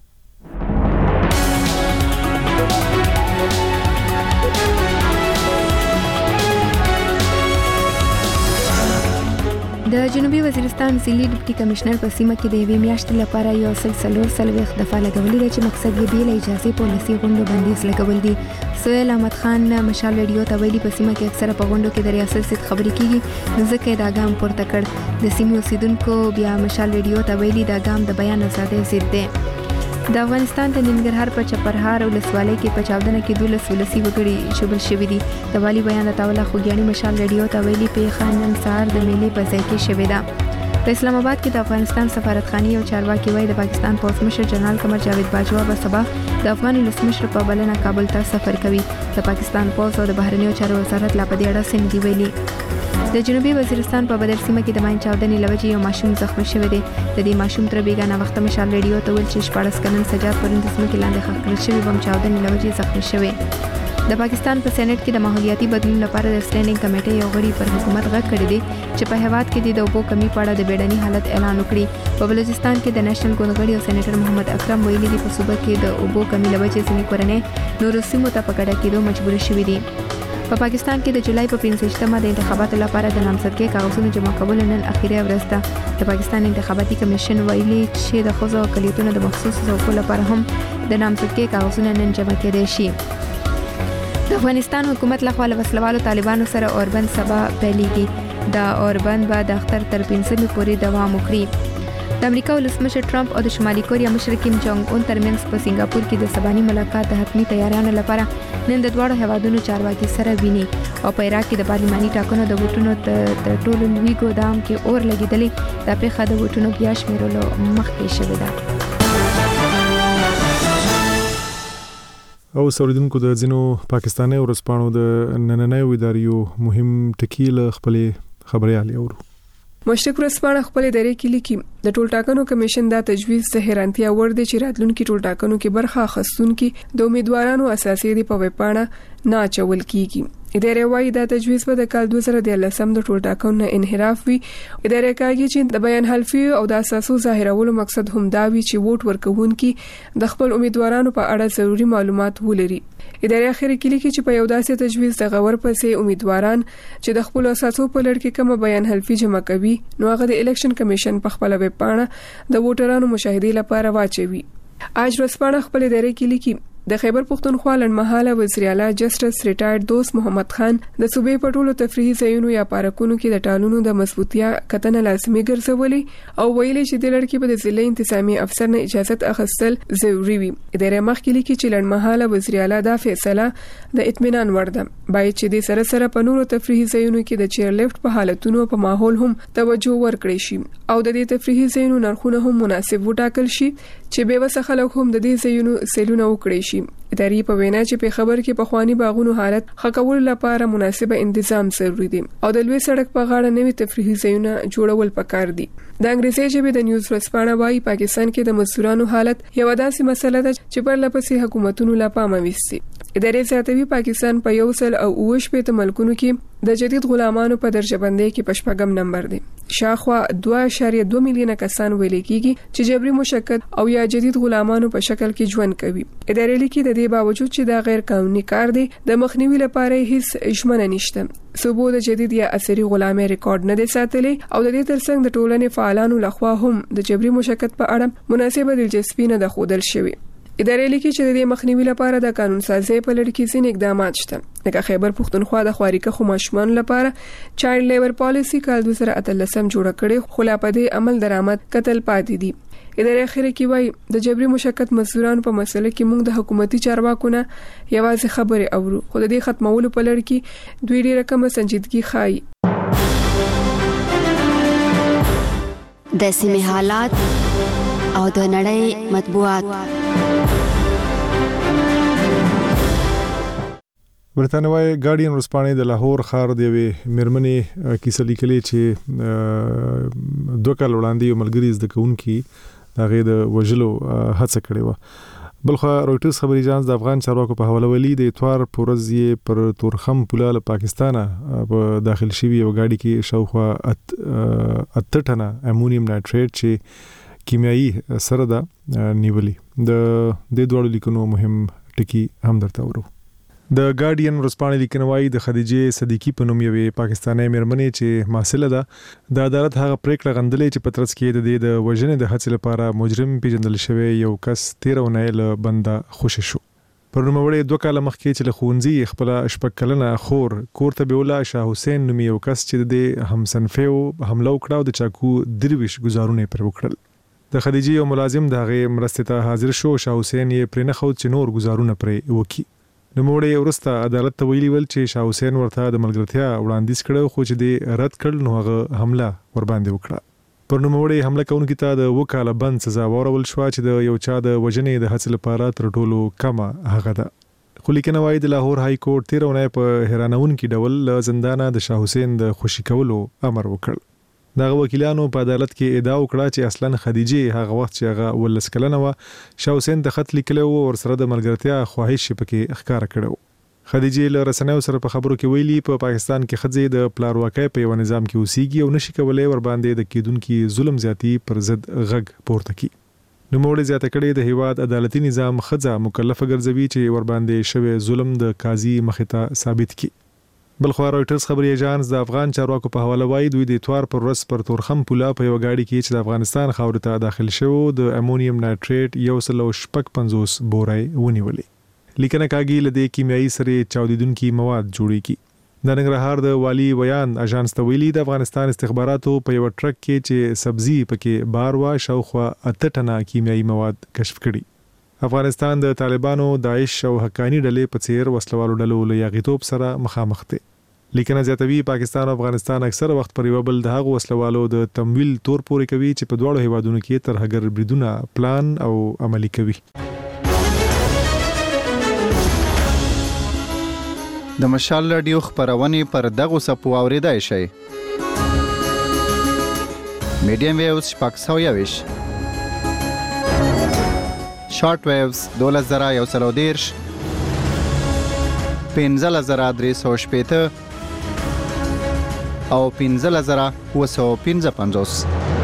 د جنوبي وزیرستان ضلعي ډیپټي کمشنر په سیمه کې د یوې میاشتې لپاره یو سل څلور څلوېښت دفعه لګولې ده چې مقصد یې بې له اجازې په ولسي غونډو بندیز لګول دي. سهیل احمد خان مشال رادیو ته ویلي په سیمه کې اکثره په غونډو کې د ریاست ضد خبرې کیږي، نو ځکه یې دا ګام پورته کړ. د سیمې اوسیدونکو بیا مشال رادیو ته ویلي دا ګام د بیان ازادۍ ضد دی. د افغانستان د ننګرهار په چپرهار ولسوالۍ کې په چاودنه کې دولس ولسي وګړي شوبل شوي دي. د والي بیان تاوله خوګیاڼي مشال رادیو ته ویلي پیښه نن سهار د میلې په ځای کې شوې ده. په اسلام آباد کې د افغانستان سفارتخانې او چارواکي وایي د پاکستان پوز مشر جنرال قمر جاوید باجوا به سبا د افغان ولسمشر په بلنه کابل ته سفر کوي. د پاکستان پوز او د بهرنیو چارو وزارت لا په دې اړه څه ندي ویلي. د جنوبي وزیرستان په بدر سیمه کې د ماین چاودنې لوجې یو ماشوم زخمی شوی دی. د دې ماشوم تر بیګانه وخت مشال رادیو ته ویل چې شپاړس کلن سجاد پرون د ځمکې لاندې ښخ کړل شوی بم چاودنې لوجې زخمی شوی. د پاکستان په سېنات کې د ماحولیاتي بدلون لپاره د سټینډینګ کمیټې یو غړي پر حکومت غږ کړی دی چې په هیواد کې د اوبو کمی په اړه د بیړني حالت اعلان وکړي. په بلوچستان کې د نېشنل ګوند غړي او سېنیټر محمد اکرم ویلي دي په صوبه کې د اوبو کمی لوجې ځینې کورنۍ نورو سیمو ته په کډه کېدو مجبور شوي دي. په پاکستان کې د جولای په پنځه د انتخاباتو لپاره د نامزدګۍ کاغذونو جمع کول نن اخیری ورځ ده. د پاکستان انتخاباتي کمیشن ویلي چې د ښځو اقلیتونو د مخصوص څوکو لپاره هم د نامزدګۍ کاغذونه نن جمع کېدای شي. د افغانستان حکومت لخوا له وسلوالو طالبانو سره اوربند سبا پیلېږي. دا اوربند به د اختر تر پنځمې پورې دوام وکړي. د امریکا ولسمشر ټرمپ او د شمالي کوریا مشر کیم جونګ اون ترمنځ په سنگاپور کې د سباني ملاقات د حتمي تیاریانو لپاره نن د دواړو هیوادونو چارواکي سره ویني. او په عراق کې د پارلماني ټاکنو د ووټونو د ټولو لوی ګودام کې اور لګېدلې. دا پیښه د ووټونو بیا شمیرلو مخکې شوې ده. او سوریدونکو د ځینو پاکستاني ورځپاڼو د نننیو اداریو مهم ټکي له خپلې خبريالي اورو. مشرق ورځپاڼه خپل ادارې کې لیکي د ټولټاکنو کمیشن دا تجویز د حیرانتیا وړ دی چې راتلونکي ټولټاکنو کې برخه اخیستونکي د امیدوارانو اساسي دی په ویبپاڼه نه چول کیږي. ادارې وايي دا تجویز په د کال دوه زره دیارلسم د ټولټاکنو نه انحراف وي. ادارې کوي چې د بیان حلفي او د اساسو ظاهرولو مقصد هم دا وي چې ووټ ورکوونکي د خپل امیدوارانو په اړه ضروري معلومات ولري. ادارې اخر کې لیکي چې په یو داسې تجویز د غور پسې امیدواران چې د خپل اساسو په لړ کې کوم بیان حلفي جمع کوي نو هغه د الیکشن کمیشن په خپل ویبپاڼه د ووټرانو مشاهده لپاره واچوي. اج ورځپاڼه خپل ادارې کې لیکي د خیبر پختونخوا لړمحاله وزیر اعلی جسټس ریټایرډ دوست محمد خان د صوبې په ټولو تفریحي ځایونو یا پارکونو کې د ټالونو د مضبوطیا کتنه لازمي ګرځولې او ویلي چې د لړ کې په ضلع انتظامی افسر نه اجازه اخیستل ضروری وي. ادارې مخکې لیکي چې لړمحاله وزیر اعلی دا فیصله د اطمینان وړ ده. باید چې د سره سره په نورو تفریحي ځایونو کې د چیر لیفت په حالتونو په ماحول هم توجه ورکړي شي او د دې تفریحي ځایونو نرخونه هم مناسب وټاکل شي چې به وسه خلک هم د دې ځایونو سیلونه وکړي. ادارې په وینا چې په خبر کې په خواني باغونو حالت خکول لپاره مناسبه تنظیم ضروری دي او د لوی سړک په غاړه نوې تفریحي ځایونه جوړول پکار دي. د انګریزي ژبې د نیوز ورځپاڼه وايي پاکستان کې د مزدورانو حالت یو داسې مسله ده چې پر لپسې حکومتونو لا پامه وستي. ادارې زیاتوي پاکستان په یو سل او اوش په تملکونو کې د جدید غلامانو په درجه بندۍ کې پشپغم نمبر دی. شاخوا دوه اعشاریه دوه میلیونه کسان ویل کېږي چې جبري مشکل او یا جدید غلامانو په شکل کې ژوند کوي. ادارې لیکي د دې باوجود چې دا غیر قانوني کار دی د مخنیوي لپاره هیڅ ژمنه نشته. صوبو د جدید یا اثري غلامي ریکارډ نه دی ساتلی او د دې ترڅنګ د ټولنې فعالانو لخوا هم د جبري مشکل په اړه مناسبه دلچسپي نه ده ښودل شوې. ادارې لیکي چې د دې مخنیوي لپاره د قانون سازي په لړ کې ځینې اقدامات شته. لکه خیبر پختونخوا د خواریکه خماشمان لپاره چایلډ لیبر پالیسی کال دوه زره اتلسم جوړ کړي خو لا په دې عمل درآمد قتل پاتې دي. ادارې اخر کې وایي د جبري مشکل مزدورانو په مسله کې موږ د حکومتي چارواکو نه یوازې خبرې اورو خو د دې ختمولو په لړ کې دوی ډېره کم سنجیدګي ښایي. د سیمې حالات او د نړۍ مطبوعات. برتانوي ګارډین ورسپانې د لاهور ښار د یوې میرمنې کیسه لیکلې چې دوه کال وړاندې یو ملګری زده کوونکي هغه د وژلو هڅه کړې و. بلخو رويټرز خبري اژانس د افغان چارواکو په حواله ویلي د اتوار پورز پر تورخم پوله له پاکستانه په داخل شوی یو ګاډي کې شاوخوا اته ټنه امونیم نایټریټ چې کیمیاوي سره ده نیولې. د د دوړو لیکنو مهم ټکی هم درته ورو. د ګارډین ورسپانې لیکنوي د خدیجه صدیقی په نوم یوې پاکستاني مېرمنې چې محصله ده د عدالت هغه پریکړه غندلې چې پترس کې د د وژنې د هڅې لپاره مجرم پیژندل شوی یو کس تیرونه له بنده خوشی شو. پر نوموړي دوه کاله مخکې چې له خونځي خپل شپږ کلنه خور کور ته بیولا شاه حسین نوم یو کس چې د همسنفیو حمله وکړه او د چاکو درویش گزارونه پر وکړل. د خدیجه یو ملازم د هغه مرستې ته حاضر شو. شاه حسین یې پرې نه خو چې نور گزارونه پرې وکړي. نو موږ ورسته عدالت ته ویلي ول چې شاه حسین ورته د ملګرتیا وړاندیز کړو خو چې د رد کړل نو هغه حمله ور باندې وکړه. پر نو موږ حمله کوونکي ته د وکاله بند سزا ورول شو چې د یو چا د وژنې د هڅې لپاره تر ټولو کمه هغه ده. خو لیکنه وايي د لاهور های کورټ تیرونه په حیرانونکي ډول له زندانه د شاه حسین د خوشی کولو امر وکړ. دغه وکیلانو په عدالت کې ادعا وکړه چې اصلا خدیجه هغه وخت چې هغه ولس کلنه و شاه حسین د خط لیکلو او سره د ملګرتیا خواهش پکې ښکار کړو. خدیجه له رسنیو سره په خبرو کې ویلي په پاکستان کې خځې د پلارواکۍ په یو نظام کې اوسېږي او نشي کولای ور باندې د کېدونکو ظلم زیاتی پر ضد غږ پورته کړي. نو موږ زیاته کړي د هیواد عدالتي نظام خځه مکلفه ګرځوي چې ور باندې شوی ظلم د قاضي مخه ثابت کړي. بلخو رويټرز خبري اژانس د افغان چارواکو په حواله وایي دوی د اتوار پر ورځ پر تورخم پوله په یو ګاډي کې چې د افغانستان خاور ته داخل شو د امونیم نایټریټ یو سل شپږ پنځوس بورای ونیولې. لیکنه کاږي لدې کیمیاوي سره چاودیدونکو مواد جوړیږي. د ننګرهار د والی بیان اژانس ته ویلي د افغانستان استخباراتو په یو ټرک کې چې سبزی پکې بار وا شاوخوا اته ټنه کیمیاوي مواد کشف کړي. افغانستان د طالبانو داعش او حقانی ډلې په څیر وسلوالو ډلو له یاغیتوب سره مخامخ دي. لیکنه زیاتوي پاکستان او افغانستان اکثر وخت پر یو بل د هغو وسلوالو د تمویل تور پوري کوي چې په دواړو هیوادونو کې تر هغه بریدونه پلان او عملی کوي. د مشال رادیو خبرونه پر دغه سپو اوریدای شي. میډیم ویوز شپږ سوه یویش شارټ ویوز دوله زره یو سل او دیرش پنځه زره درې سوه شپېته او پنځه زره اوه سوه پنځه پنځوس.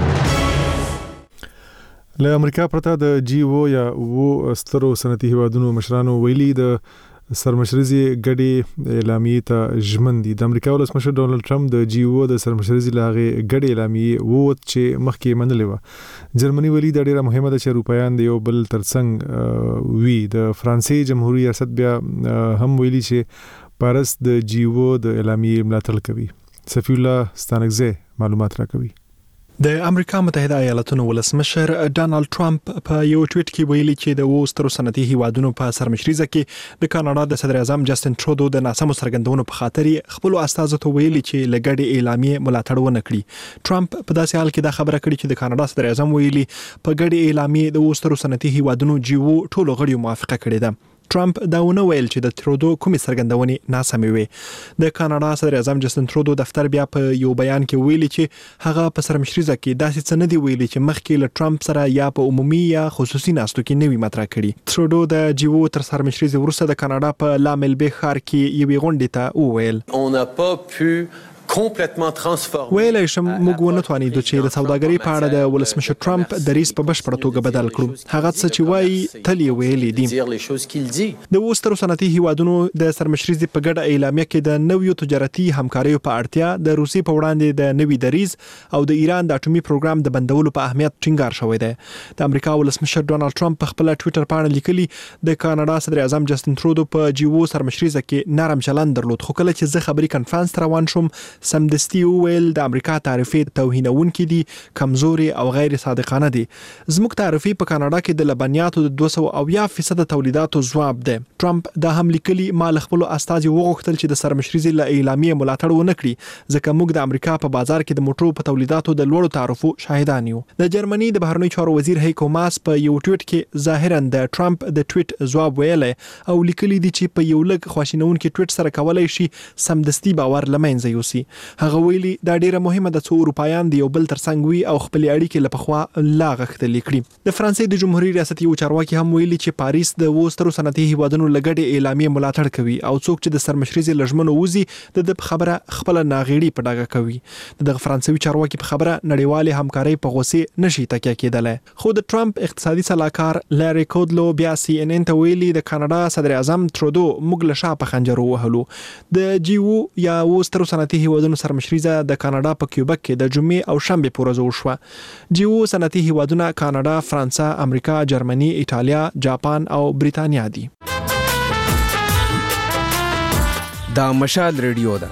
له امریکا پرته د جی او یا وو سترو صنعتي هیوادونو مشرانو ویلي د سرمشرزي ګډي اعلامیه ته ژمن دي. د امریکا ولسمشر ډونالد ټرمپ د جی او د سرمشرزي لاغه ګډي اعلامیه وو چې مخکې منلې و. جرمني ویلي د ډیره مهمه ده چې اروپایان د یو بل ترڅنګ وی. د فرانسې جمهوریت ریاست بیا هم ویلي چې پارس د جی او د اعلامیه ملاتړ کوي. صفی الله ستانکزه معلومات راکوي. د امریکا متحده ایالاتونو ولسمشر ډانالد ټرمپ په یو ټویټ کې ویلي چې د وسترو صنعتي هیوادونو په سرمشريزه کې د کاناډا د صدر اعظم جسټن ټرودو د ناسمو څرګندونو په خاطر خپل استازو ته ویلي چې لګړې اعلامیه ملاتړ ونه کړي. ټرمپ په داسې حال کې دا خبره کړې چې د کاناډا صدر اعظم ویلي په ګډې اعلامیه د وسترو صنعتي هیوادونو جی او ټولو غړیو موافقه کړې ده. ټرمپ دا ونه ویل چې د ترودو کومې څرګندونې ناسمې وي. د کاناډا صدر اعظم جسټن ترودو دفتر بیا په یو بیان کې ویلي چې هغه په سرمشريزه کې داسې څه نه دی ویلي چې مخکې له ټرمپ سره یا په عمومي یا خصوصي ناستو کې نوي مطرح کړي. ترودو د جیو تر سرمشريزه وروسته د کاناډا په لاملبه ښار کې یوې غونډې ته وویل on n'a pas pu complètement transformé. ویلای شم موږ ونه توانیدو چې د سوداګرۍ په اړه د ولسمشر ټرمپ دریځ په بشپړه توګه بدل کړو. هغه څه چې وایي تل یې ویلي دي. د وسترو صنعتي هیوادونو د سرمشريزې په ګډه اعلامیه کې د نویو تجارتي همکاریو په اړتیا د روسي په وړاندې د نوي دریځ او د ایران د اټومي پروګرام د بندولو په اهمیت ټینګار شوی دی. د امریکا ولسمشر ډونالد ټرمپ په خپل ټویټر باندې لیکلي د کاناډا صدر اعظم جسټن ترودو په جیو سرمشريزه کې نرم چلند درلود، خو کله چې زه خبري کانفرنس روان شوم سمدستي وویل د امریکا تعرفې توهینونکي دي، کمزوري او غیر صادقانه دي. زموږ تعرفې په کاناډا کې د لبنیاتو د دوه سوه اویا فیصد تولیداتو ځواب دی. ټرمپ دا هم لیکلي ما له خپلو استازي وغوښتل چې د سرمشریزې له اعلامیې ملاتړ ونه کړي ځکه موږ د امریکا په بازار کې د موټرو په تولیداتو د لوړو تعرفو شاهدان یو. د جرمني د بهرنیو چارو وزیر هیکو ماس په یو ټویټ کې ظاهرا د ټرمپ د ټویټ ځواب ویلی او لیکلي دي چې په یو لږ خواشینونکي ټویټ سره کولای شي سمدستي باور له منځه یوسي. هغه ویلي دا ډیره مهمه ده چې اروپایان د یو بل ترڅنګ وي او خپلې اړیکې له پخوا لا غښتلې کړي. د فرانسې د جمهوریت ریاست یو چارواکي هم ویلي چې پاریس د اوو سترو صنعتي هیوادونو له ګډې اعلامیې ملاتړ کوي او څوک چې د سرمشریزې له ژمنو وځي د خبره خپله ناغېړي په ډاګه کوي. دغه فرانسوي چارواکي په خبره نړیوالې همکارۍ په غوسې نشي تکیه کېدلی. خو د ټرمپ اقتصادي سلاکار لاري کودلو بیا سی ان ان ته ویلي د کاناډا صدر اعظم ترودو موږ له شا په خنجر ووهلو. د جی او یا اوو سترو صنعتي هیوادونو سرمشریزه د کاناډا په کیوبک کې د جمعې او شنبې په ورځ وشوه. جی او صنعتي هیوادونه کاناډا، فرانسه، امریکا، جرمني، ایټالیا، جاپان او بریتانیا دي. دا مشال ریډیو ده.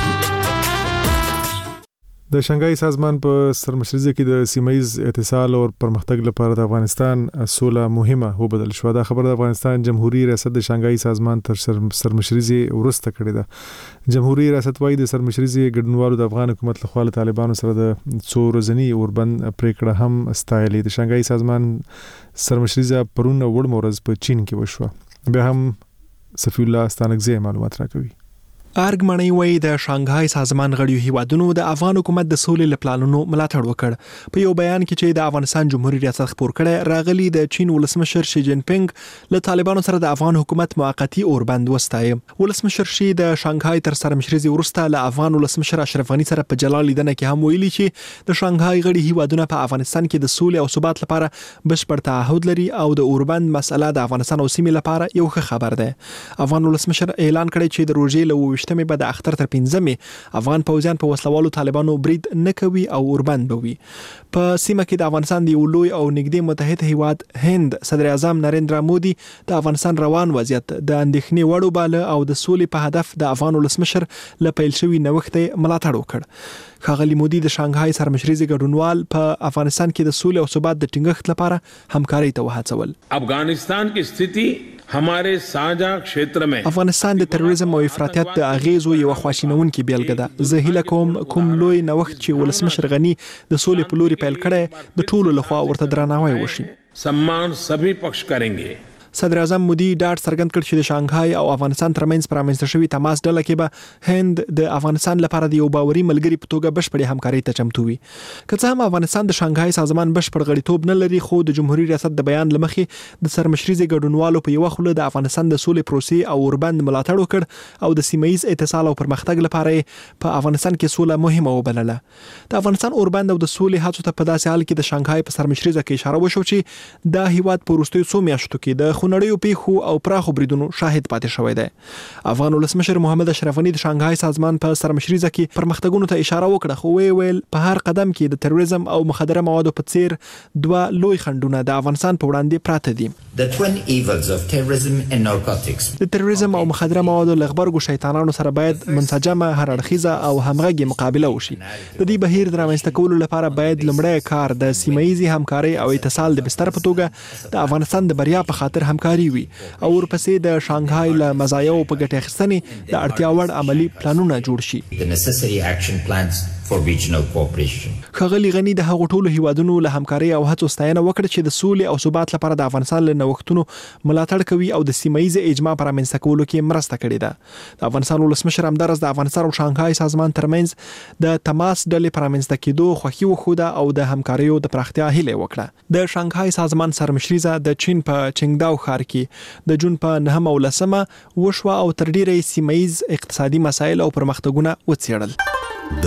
د شانګهای سازمان په سرمشریزه کې د سیمایي اتصال او پرمختګ لپاره د افغانستان سوله مهمه وبدل شو. دا خبر د افغانستان جمهوریت ریاست د شانګهای سازمان تر سرمشریزه ورسته کړې ده. جمهوریت ریاست وايي د سرمشریزه ګډونوالو د افغان حکومت له خوا له طالبانو سره د څو ورځنی اوربند پریکړه هم ستایلې. د شانګهای سازمان سرمشریزه پرون وړ مورز په چین کې وشوه. به هم صفی الله استانکزی معلومات راکوي. ارګ مڼۍ وایي د شانګهای سازمان غړیو هیوادونو د افغان حکومت د سولې له پلانونو ملاتړ وکړ. په یو بیان کې چې د افغانستان جمهوریت ریاست خپور کړی راغلی د چین ولسمشر شي جین پینګ له طالبانو سره د افغان حکومت موقتی اوربند وستایي. ولسمشر شي د شانګهای تر سرمشریزې وروسته له افغان ولسمشر اشرف غنی سره په جلا لیدنه کې هم ویلي چې د شانګهای غړي هیوادونه په افغانستان کې د سولې او ثبات لپاره بشپړ تعهد لري او د اوربند مسله د افغانستان او سیمې لپاره یو ښه خبر ده. افغان ولسمشر اعلان کړی چې د روزې له وشتمې بعد اختر تر پنځمې افغان پوځیان په وسلوالو طالبانو برید نه کوي او اوربند بوي. په سیمه کې د افغانستان د یو لوی او نږدې متحد هیواد هند صدر اعظم نریندرا مودي د افغانستان روان وضعیت د اندېښنې وړ باله او د سولې په هدف د افغان ولسمشر له پیل شوی نوښت ملاتړ وکړ. ښاغلي مودي د شانګهای سرمشریزې ګډونوال په افغانستان کې د سولې او ثبات د ټینګښت لپاره همکاري ته وهڅول. افغانستان کی ستیتی हमारे साझा क्षेत्र में افغانستان د تروریزم او افراطیت د اغیزو یو خواشینونکي بیلګه ده. زه هیله کوم کوم لوی نوښت چې ولسمشر غنی د سولې په لوري پیل کړي د ټولو لخوا ورته درناوی وشي. सम्मान सभी पक्ष करेंगे. صدر اعظم مودي ډاډ څرګند کړ چې د شانګهای او افغانستان ترمنځ پرامنځته شوی تماس ډله کې به هند د افغانستان لپاره د یو باوري ملګری په توګه بشپړې همکاري ته چمتو وي. که څه هم افغانستان د شانګهای سازمان بشپړ غړیتوب نه لري خو د جمهوریت ریاست د بیان لمخې د سرمشریزې ګډونوالو په یو خله د افغانستان د سولې پروسې او اوربند ملاتړ وکړ او د سیمایي اتصال او پرمختګ لپاره په افغانستان کې سوله مهمه وبلله. د افغانستان اوربند او د سولې هڅو ته په داسې حال کې د شانګهای په سرمشریزه کې اشاره وشو چې دا هیواد په وروستیو څو میاشتو کې د خونړیو پیښو او پراخو بریدونو شاهد پاتې شوی دی. افغان ولسمشر محمد اشرف غنی د شانګهای سازمان په سرمشریزه کې پرمختګونو ته اشاره وکړه خو وی ویل په هر قدم کې د تروریزم او مخدره موادو په څیر دوه لوی خنډونه د افغانستان په وړاندې پراته دي. The twin evils of terrorism and narcotics. د تروریزم او مخدره موادو لغبرګو شیطانانو سره باید منسجمه هر اړخیزه او همغږي مقابله وشي. د دې بهیر د رامنځته کولو لپاره باید لومړی کار د سیمایي همکاري او اتصال د بستر په توګه د افغانستان د بریا په خاطر همکاري وي او ورپسې د شانګهای له مزایاو په ګټه اخیستنې د اړتیا وړ عملی پلانونه جوړ شي. The necessary action plans for regional cooperation. ښاغلي غنی د هغو ټولو هیوادونو له همکاري او هڅو ستاینه وکړه چې د سولې او ثبات لپاره د افغانستان له نوښتونو ملاتړ کوي او د سیمایي اجماع پر رامنځته کولو کې مرسته کړې ده. د افغانستان ولسمشر همدارس د افغانستان او شانګهای سازمان ترمنځ د تماس ډلې پر رامنځته کېدو خوښي وښوده او د همکاریو د پراختیا هیله وکړه. د شانګهای سازمان سرمشریزه د چین په چنګداو ښار کې د جون په نهم او لسمه وشوه او تر ډیره سیمایي اقتصادي مسایل او پرمختګونه وڅېړل. د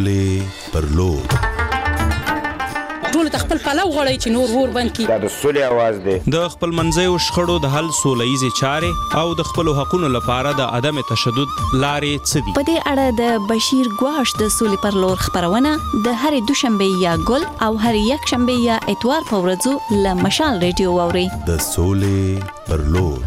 سولې پر لور ټول خپل پلو غړي چې نور ور بند کی دا د سولې आवाज دی. د خپل منځیو شخړو د حل سولهیزي چارې او د خپل حقوقو لپاره د عدم تشدد لارې څه دي. په دې اړه د بشیر ګواش د سولې پر لور خبرونه د هرې دوشنبه یا ګل او هر یک شنبه یا اتوار په ورځو له مشال ریډیو اوري. د سولې پر لور.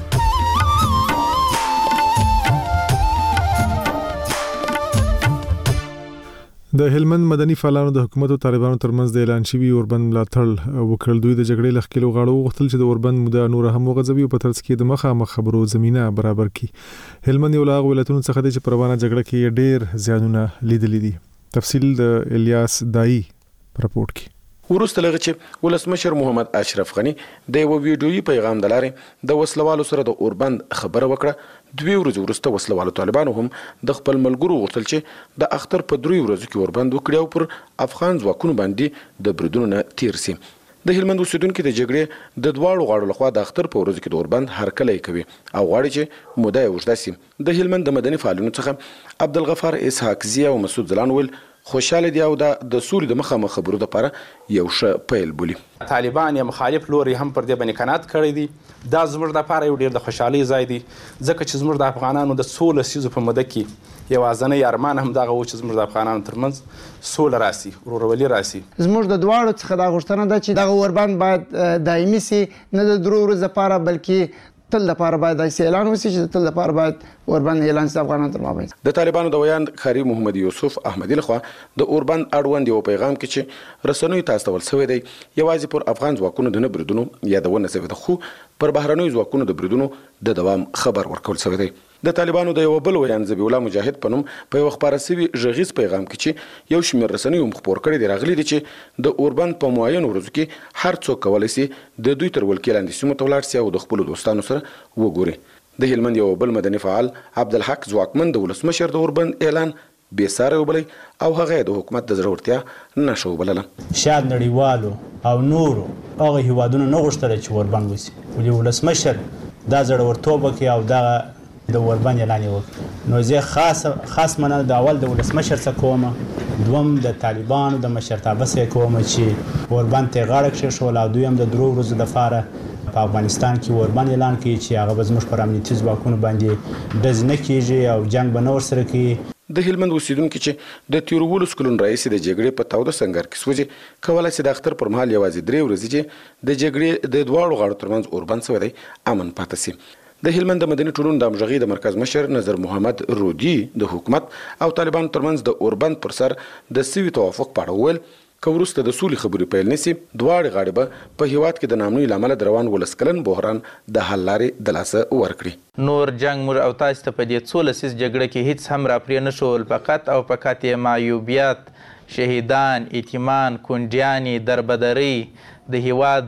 د هلمند مدني فعالانو د حکومت او طالبانو ترمنځ د اعلان شوی اوربند ملاتړ وکړ. دوی د جګړې لخکلو غاړو وغوښتل چې د اوربند موده نور هم وغځوي او په ترڅ کې د مخامخ خبرو زمينه برابر کړي. هلمند یو له هغو ولایتونو څخه دی چې په روانه جګړه کې ډېر زیانونه لیدلي دي. تفصیل د الیاس دای راپورټ کې. ورسته لغه چې ولسمشر محمد اشرف غنی د یو ویډیويي پیغام دلارې د وسلوالو سره د اوربند خبره وکړه. دوی ورځې وروسته وسلوالو طالبانو هم د خپل ملګرو غوښتل چې د اختر په درې ورځو کې اوربند وکړي او پر افغان ځواکونو باندې د بریدونو نه تیر سي. د هلمند اوسیدونکو د جګړې د دواړو غاړو لخوا د اختر په ورځو کې د اوربند هرکلی کوي او غواړي چې موده یې اوږده سي. د هلمند د مدني فعالینو څخه عبدالغفار اسحاق زی او مسعود زلان ویل خوشاله دی او د سولې د مخامخ خبرو لپاره یو ښه پیل بولي. طالبان یا مخالف لوري هم پر دې باندې قناعت کړی دي. دا زموږ لپاره یو ډېر د خوشحالۍ ځای دی ځکه چې زموږ د افغانانو د سوله سیزو په موده کې یوازینی ارمان هم دغه و چې زموږ د افغانانو ترمنځ سوله راسي، ورورولي راسي. زموږ د دواړو څخه دا غوښتنه ده چې دغه اوربند باید دایمي سي، نه د درو ورځو لپاره بلکې تل لپاره باید داسې اعلان وشي چې تل لپاره باید اوربند اعلان شي افغانانو تر مابین. د طالبانو د ویان خاري محمد یوسف احمدي لخوا د اوربند اړوند یو پیغام کې چې رسنوي تاسو ته ول سوی دی یوازې پر افغان ځواکونو د نه بریدونو یادونه سوې ده، خو پر بهرنیو ځواکونو د بریدونو د دوام خبر ورکول سوی دی. د طالبانو د یو بل ویان ذبیح الله مجاهد په نوم په یو خبره سوي ژغیز پیغام کې چې یو شمېر رسنیو خبر کړی دی راغلي دي چې د اوربند په معین ورځو کې هر څوک کولی سي د دوی تر ولکې لاندې سیمو ته ولاړ سي او د خپلو دوستانو سره وګوري. د هلمند یو بل مدني فعال عبدالحق ځواکمن د ولسمشر د اوربند اعلان بې ساری وبلی او هغه د حکومت د زړورتیا نښه وبلله. شاید نړیوالو او نورو هغه هیوادونو نه غوښتل چې اوربند وسي، ولې ولسمشر دا زړورتوب وکړي او دغه د اوربند اعلان یې وکړ. نو زه خاص خاص مننه د اول د ولسمشر څخه کوم، دوم د طالبانو د مشرتابه څخه کوم چې اوربند ته غاړه کېښوله او دوی هم د درو ورځو لپاره په افغانستان کې اوربند اعلان کړي چې هغه به زموږ پر امنیتي ځواکونو باندې ډز نه کېږي او جنګ به نه ورسره کوي. د هلمند اوسیدونکو چې د تیرو ولس کلون رئیس د جګړې په تاوده سنگر کې سوځي کولای شي د اختر پر مهال یوازې درې ورځې چې د جګړې د دواړو غاړو ترمنځ اوربند سوی دی امن پاتې سي. د هلمند د مدني ټولنو د همغږۍ د مرکز مشر نظر محمد رودي د حکومت او طالبانو ترمنځ د اوربند پر سر د سوي توافق په اړه وویل که وروسته د سولې خبرې پیل نه سي دواړې غاړې به په هیواد کې د نامنوي له امله د روان ولس کلن بحران د حل لارې د لاسه ورکړي. نور جنگ موږ او تاسو ته په دې څو لسیز جګړه کې هیڅ هم راپرې نه شول، فقط او فقط یې معیوبیت، شهیدان، ایتیمان، کونډیانې، دربدرۍ، د هیواد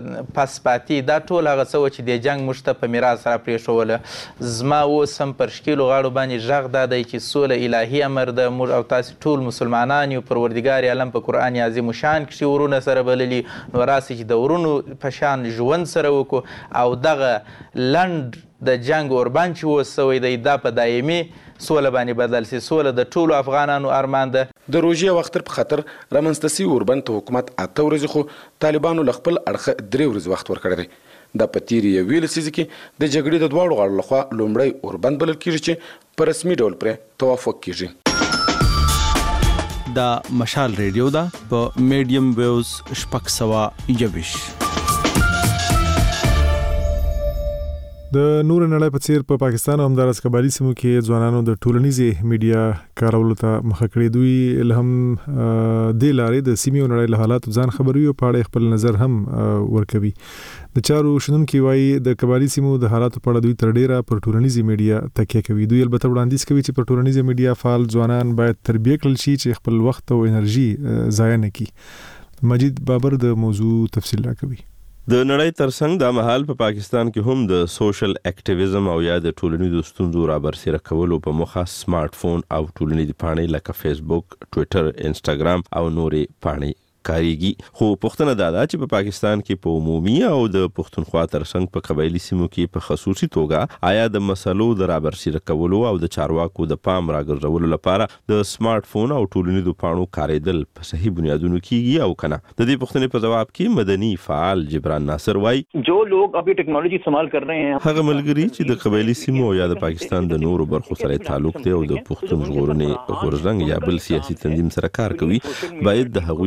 پسپاتي، دا ټول هغه څه و چې د جنګ موږ ته په میراث راپرېښوله. زما اوس هم پر ښکېلو غاړو باندې غږ دا دی چې سوله الهي امر ده. موږ او تاسې ټول مسلمانان یو، پروردګار عالم په قرآن عظیم شان کښې ورونه سره بللي، نو راسي چې د ورونو په شان ژوند سره وکړو او دغه لنډ د جنګ اوربند چې اوس سوی دی دا په دایمي سوله باندې بدل سي. سوله د ټولو افغانانو ارمان ده. د روژې او اختر په خاطر رامنځته سوي اوربند ته حکومت اته ورځې خو طالبانو له خپل اړخه درې ورځې وخت ورکړی دی. دا په تیرې یوې لسیزې کې د جګړې د دواړو غاړو لخوا لومړی اوربند بلل کېږي چې په رسمي ډول پرې توافق کېږي. دا مشال ریډیو ده په میډیم ویوز شپږ سوه یوویش. د نور نړۍ په څیر په پاکستان او همدارس قبایلي سیمو کې ځوانانو د ټولنیزې میډیا کارولو ته مخه کړې. دوی له هم دې لارې د سیمې او نړۍ له حالاتو ځان خبروي او په اړه خپل نظر هم ورکوي. د چارو شنونکي وایي د قبایلي سیمو د حالاتو په اړه دوی تر ډیره پر ټولنیزې میډیا تکیه کوي. دوی البته وړاندیز کوي چې پر ټولنیزې میډیا فعال ځوانان باید تربیه کړل شي چې خپل وخت او انرژي ضایع نه کړي. مجید بابر د موضوع تفصیل راکوي. د نړۍ ترڅنګ د مهال په پاکستان کې هم د سوشل اکټیویزم او یا د ټولنیزو ستونزو رابرسېره کولو په موخه سمارټ فون او ټولنیزې پاڼې لکه فیسبوک، ټویټر، انسټاګرام او نورې پاڼې کاریږي. خو پوښتنه دا ده چې په پاکستان کې په عمومي او د پښتونخوا ترڅنګ په قبایلي سیمو کې په خصوصي توګه آیا د مسلو د رابرسېره کولو او د چارواکو د پام راګرځولو لپاره د سمارټ فون او ټولنیزو پاڼو کاریدل په صحیح بنیادونو کېږي او کنه؟ د دې پوښتنې په جواب کې مدني فعال جبران ناصر وایي جو لوگ ابھی ټیکنالوژي استعمال کر رہے ہیں، هغه ملګري چې د قبایلي سیمو یا د پاکستان د نورو برخو سره تعلق دی او د پښتون ژغورنې غورځنګ یا بل سیاسي تنظیم سره کار کوي باید د هغوی مکمل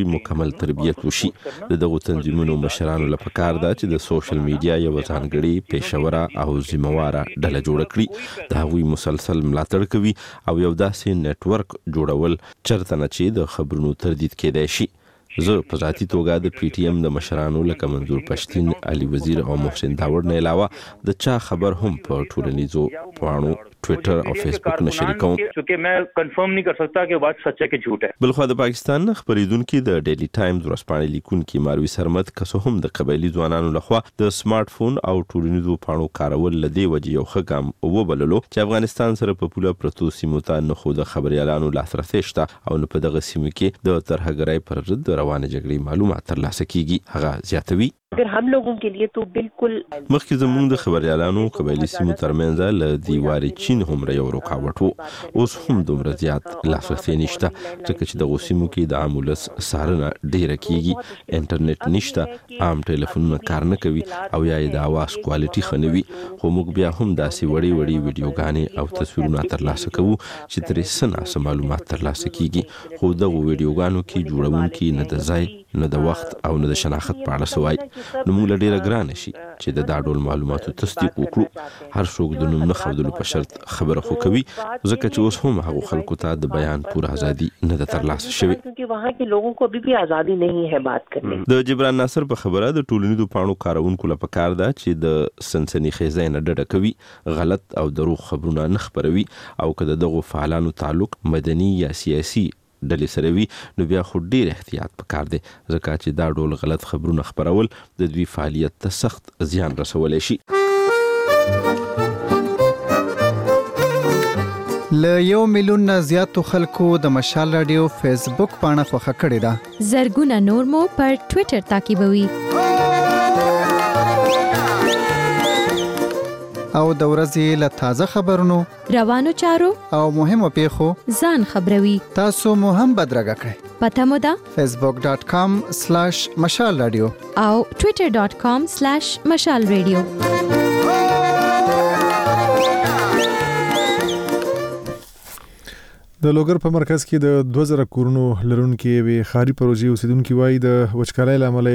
عمل تربیت وشي. د دغو تنظیمونو مشرانو لپاره کار ده چې د سوشل میډیا یو ځانګړي پېښوره او ذمہواره ډله جوړه کړي، د هغوی مسلسل ملاتړ کوي او یو داسې نتورک جوړول چرته نه چې د خبرونو تردید کېدای شي. زه په ذاتي توګه د پی ټی ایم د مشرانو لکه منظور پښتین، علي وزیر او محسن داوړ نه علاوه د چا خبر هم په ټولنیزو پاڼو، ټویټر او فیسبوک نه شریکوم، چې مې کنفرم نه کر سکتا کہ بات سچ ہے کہ جھوٹ ہے. بلخو د پاکستان خبرېدونکو د ډیلی ټایمز ورځپاڼې لیکونکي ماروي سرمد کسو هم د قبایلی ځوانانو لخوا د سمارټ فون او ټولنیزو پاڼو کارول لدی وجه یو ښه ګام وبللو چې افغانستان سره په پوله پرتو سیمو ته نه خو د خبريالانو لاسرسي شته او نه په دغه سیمو کې د ترهګرۍ پر ضد روانه جګړې معلومات ترلاسه کیږي. هغه زیاتوي اگر हम लोगों के लिए तो बिल्कुल مخکې زموږ د خبريالانو قبایلی سیمو ترمنځ له دیواري چین هم یو رکاوټ وو، اوس هم دومره زیات لاسرسي نشته ځکه چې د سیمو کې د عامولس سارنه ډیره کیږي، انټرنیټ نشته، عام ټلیفونونه کار نه کوي او یا د اواز کوالټي خنوي. خو موږ بیا هم داسې وړي وړي ویډیوګانې او تصویرونه ترلاسه کوو چې ترې سناسه معلومات ترلاسه کیږي. خو دغه ویډیوګانو کې جوړونکي نه د ځای نه د وخت او نه د شناخت په اړه سوای، نو موږ له ډیره ګران شي چې د دا ډول معلوماتو تصدیق وکړو. هر څوک د نوم نه خودلو په شرط خبره خو کوي، ځکه چې اوس هم هغه خلکو ته د بیان پوره ازادي نه ده ترلاسه شوې. क्योंकि वहाँ के लोगों को अभी भी आज़ादी नहीं है बात करने. د جبران ناصر په خبره د ټولنیزو پاڼو کارونکو لپاره کار ده چې د سنسني خیزه نه ډډه کوي، غلط او دروغ خبرونه نه خبروي او که دغه فعالانو تعلق مدني یا سیاسي ډلې سره وي نو بیا خو ډیر احتیاط پکار دی، ځکه چې دا ډول غلط خبرونه خبرول د دوی فعالیت ته سخت زیان رسولی شي. له یو میلیون نه زیاتو خلکو د مشال رادیو فیسبوک پاڼه خوښه کړې ده. زرګونه نور مو پر ټویټر تعقیبوي او د ورځې له تازه خبرونو، روانو چارو او مهمو پیښو ځان خبروي. تاسو مو هم بدرګه کړئ. پته مو ده facebook dot com slash مشال رادیو او twitter dot com slash مشال رادیو. د لوګر په مرکز کې د دوه زره کورونو لرونکي وی خاري پروژې اوسیدونکو وایي د وچکالۍ لامل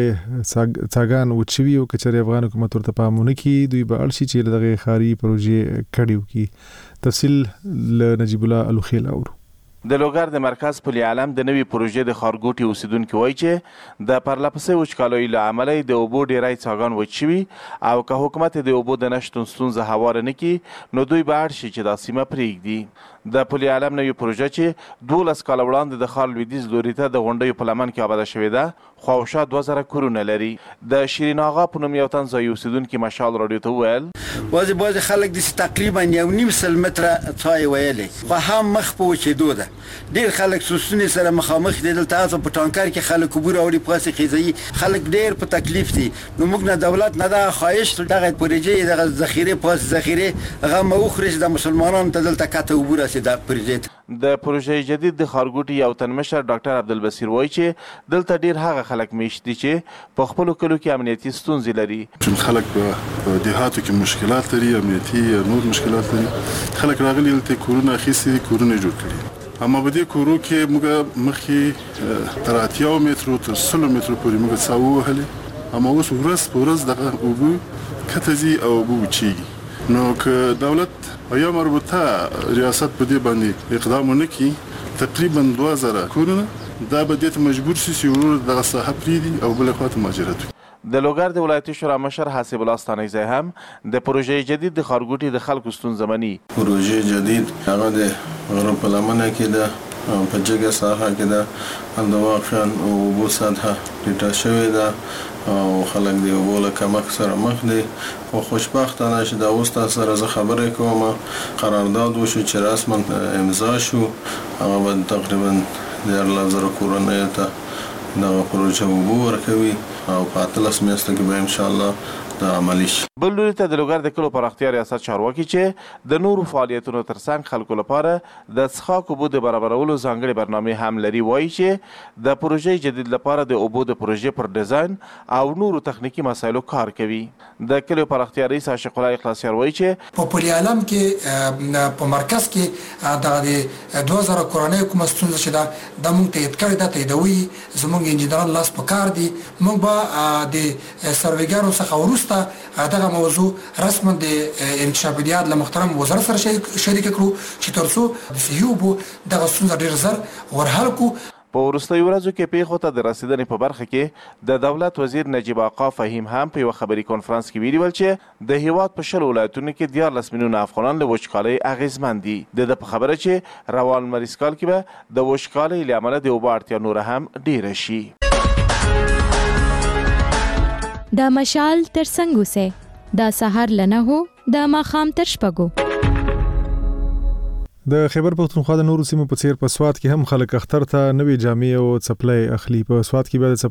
څاګان وچوي او کچري افغان حکومت ورته پامونه کوي، دوی به اړ شي چې دغه خاري پروژې کډیو کی. تفصیل ل نجیب الله الوخیل اورو. د لوګر د مرکز پلی عالم د نوې پروژې د خارګوټي اوسیدونکو وایي چې د پرلپسې وچکالۍ له امله د اوبو ډیری څاګان وچ شوي او که حکومت د اوبو د نشتون ستونزه هواره نه کړي نو دوی به اړ شي چې دا سیمه پرېږدي. د پلی عالم نوې پروژه چې دولس کاله وړاندې د ښار لویدیځ لوري ته د غونډیو په لمن کې آباده شوې ده، خواوشا دوه زره کورونه لري. د شیرین آغا په نوم یو تن ځایي اوسیدونکي مشال راډیو ته وویل بعضې بعضې خلک داسې تقریبا یو نیم سل متره څای ویلې، خو هم مخ په وچېدو ده. ډېر خلک سوسونې سره مخامخ دي. دلته هڅه په ټانکر کې خلک اوبه راوړي، پاسې خیزوي، خلک ډېر په تکلیف دي. نو موږ نه دولت نه دغه خواهش دغه پروژې دغه ذخیرې پاسې ذخیرې هغه مه وخوري چې د مسلمانانو ته دلته کته اوبه راسي دا پروژې ته. د پروژې جدید د خارګوټي یو تن مشر ډاکټر عبدالبصیر وایي چې دلته ډیر هغه خلک میشت دي چې په خپلو کلو کې امنیتي ستونزې لري. خلک په دیهاتو کې مشکلات لري، امنیتي نور مشکلات لري. خلک راغلي دلته کورونه اخیستي دي، کورونه جوړ کړي. اما په دې کورو کې موږ مخکې تر اتیا مترو تر سلو مترو پورې موږ څا ووهلې، اما اوس ورځ په ورځ دغه اوبه کته ځي او اوبه وچېږي. نو که دولت او یا مربوطه ریاست په دې باندې اقدام ونه کړي تقریبا دوه زره کورونه دا به دې ته مجبور شي چې ورور دغه ساحه پرېږدي او بله خوا ته مهاجرت وکړي. د لوګر د ولایتي شورا مشر حسیب الله ستانکزی هم د پروژې جدید د خارګوټي د خلکو ستونزه مني. پروژې جدید هغه د غره په لمنه کې ده او په جګه ساحه کې ده، د واقعا اوبو سطحه ټیټه شوې ده او خلک د اوبو له کمښت سره مخ دي. خو خوشبختانه چې دا اوس تاسو سره زه خبرې کوم قرارداد وشو چې رسما امضا شو، هغه به تقریبا دیارلس زره کورنیو ته دغه پروژه اوبه ورکوي او په اتلس میاشتو کې به انشاءالله د عملی شي. بل لوري ته د لوګر د کلو پراختیا ریاست چارواکي چې د نورو فعالیتونو ترڅنګ خلکو لپاره د څښاک اوبو د برابرولو ځانګړې برنامې هم لري. وایي چې د پروژې جدید لپاره د اوبو د پروژې پر ډیزاین او نورو تخنیکي مسایلو کار کوي. د کلو پراختیا رئیس عاشق الله اخلاصیار وایي چې په پلی عالم کې په مرکز کې د دوه زره کورنۍ کومه ستونزه چې دا د مونږ ته یاد کړی دا تیدوي زمونږ انجینران لاس په کار دي. مونږ به د سرویګانو څخه وروسته دغه موضوع رسما د انکشافیات له محترم وزارت سره شریک کړو چې ترڅو د صحي اوبو دغه ستونزه ډېر زر ورحل کړو. په وروستیو ورځو کې پیښو ته د رسیدنې په برخه کې د دولت وزیر نجیب آقا فهیم هم په یوه خبري کنفرانس کې ویلي ول چې د هیواد په شلو ولایتونو کې دیارلس میلیونه افغانان له وچکالۍ اغېزمن دي. د ده په خبره چې روان لمریز کال کې به د وچکالۍ له امله د اوبو اړتیا نوره هم ډېره شي. د مشال تر څنګ اوسئ، د سهار له نهو د ماښام تر شپږو. د خیبر پختونخوا د نورو سیمو په څیر په سوات کې هم خلک اختر ته نوې جامې او څپلۍ اخلي. په سوات کې به د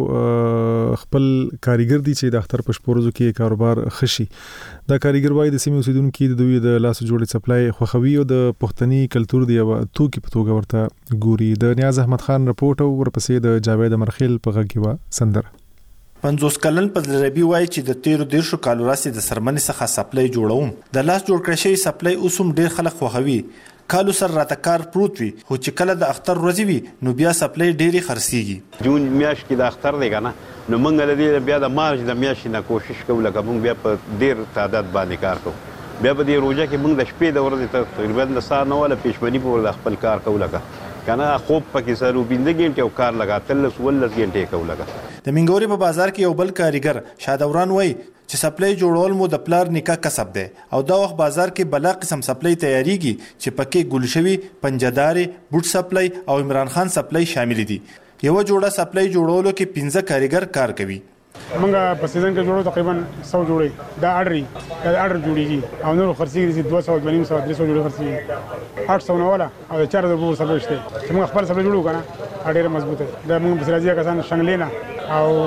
څپلۍ خپل کاریګر دي چې د اختر په شپورزو کې کاروبار خشي. دا کاریګر وایي د سیمې اوسیدونکو د دوی د لاسو جوړې څپلۍ خوښوي او د پښتني کلتور دی او توکي په توګه ورته ګوري. د نیاز احمد خان رپورټ او ورپسې د جاوید مرخیل په غږ کې و سندره. پنځوس کلن فضل ربی وایي چې د تیرو دیرشو کالو راځي د سرمنې څخه سپلای جوړوم. د لاس جوړ کړی شوی سپلای اوس هم ډیر خلک خوښوي. کالو سر راته کار پروت وي خو چې کله د اختر ورځې وي نو بیا سپلای ډیری خرڅیږي. جون میاشت کې د اختر دی کنه نو موږ د دې بیا د مارچ د میاشتې نه کوشش کوو لکه موږ بیا په ډیر تعداد باندې کار کوو. بیا په دې روزه کې موږ د شپې د ورځې ته تقریبا د سهار نه ولا پېشمني په د خپل کار کوو لکه کنه خوب پکې سره وبینده ګنټه او کار لگا تلس ولس ګنټه کوو لگا. د منګوري په بازار کې یو بل کاریګر شادوران وایي چې سپلای جوړول مو د پلار نیکه کسب دی او دا وخت بازار کې بلا قسم سپلای تیاریږي چې پکې ګلشوي، پنجداري، بوټ سپلای او عمران خان سپلای شامل دي. یو جوړه سپلای جوړولو کې پنځه کاریګر کار کوي. موږ په سیزن کې جوړو تقریبا سو جوړي دا اډري دا اډر جوړیږي او نور خرڅي دي دوه سو د نیم سو درې سو جوړي خرڅي آठ سو نه ولا او چار د بور سره شته چې موږ خپل سره جوړو کنه اډر مضبوطه دا موږ په سراجیا کسان شنګلینا او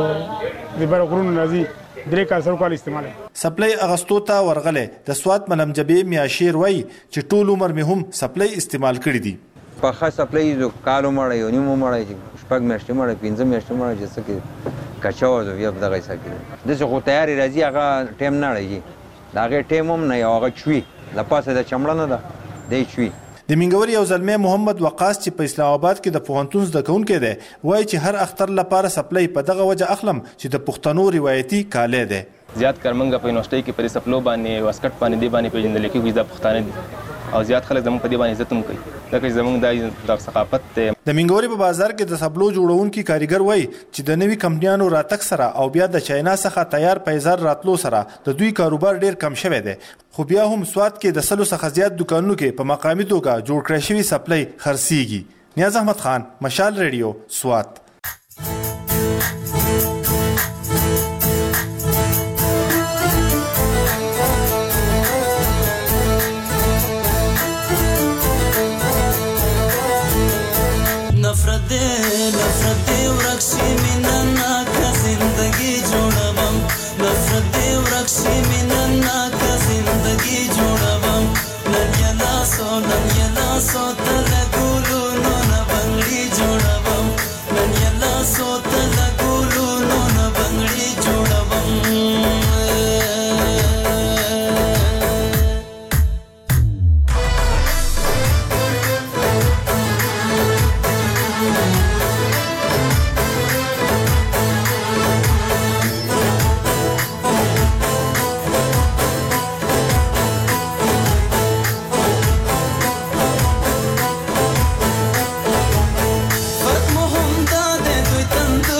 د بر غرون راځي درې کال سره کال استعمال. سپلای اغستو ته ورغله د سوات ملمجبي میاشیر وای چې ټول عمر مې هم سپلای استعمال کړی دي. په خاص سپلای جو کالو مړی یو نیمو مړی شپږ میاشتې مړی پنځه میاشتې مړی چې څه کچاو زو یو دغه سکه د څه خو تیاری راځي هغه ټیم نه راځي دا هغه ټیم هم نه یو هغه چوي لپاسه د چمړه نه ده دی چوي. د منګوري یو زلمه محمد وقاص چې په اسلام آباد کې د پوهنتون زده کوونکی دی وایي چې هر اختر لپاره سپلای په دغه وجه اخلم چې د پښتنو روایتي کاله دی. زیات کارمنګ په یونیورسيټي کې په سپلو باندې واسکټ باندې دی باندې پیژندل کېږي د پښتانه دي او زیات خلک زموږ په دې باندې عزت هم کوي دا چې زموږ د ثقافت دی. د منګوري په بازار کې د سپلو جوړونکي کاریګر وایي چې د نوي کمپنیانو راتګ سره او بیا د چاینا څخه تیار پیزار راتلو سره د دوی کاروبار ډیر کم شوی دی خو بیا هم سوات کې د سلو څخه زیات دکانونو کې په مقامي توګه جوړ کړی شوی سپلای خرڅیږي. نیاز احمد خان، مشال ریډیو، سوات. नफरत दे नफरत दे वरक्षी मिनन्ना का जिंदगी जोड़वम नफरत दे वरक्षी मिनन्ना का जिंदगी जोड़वम नन्यला सो नन्यला सो तलगुलु नो न बंगड़ी जोड़वम नन्यला सो तलगुलु नो न बंगड़ी जोड़वम. Tanto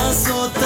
تاسو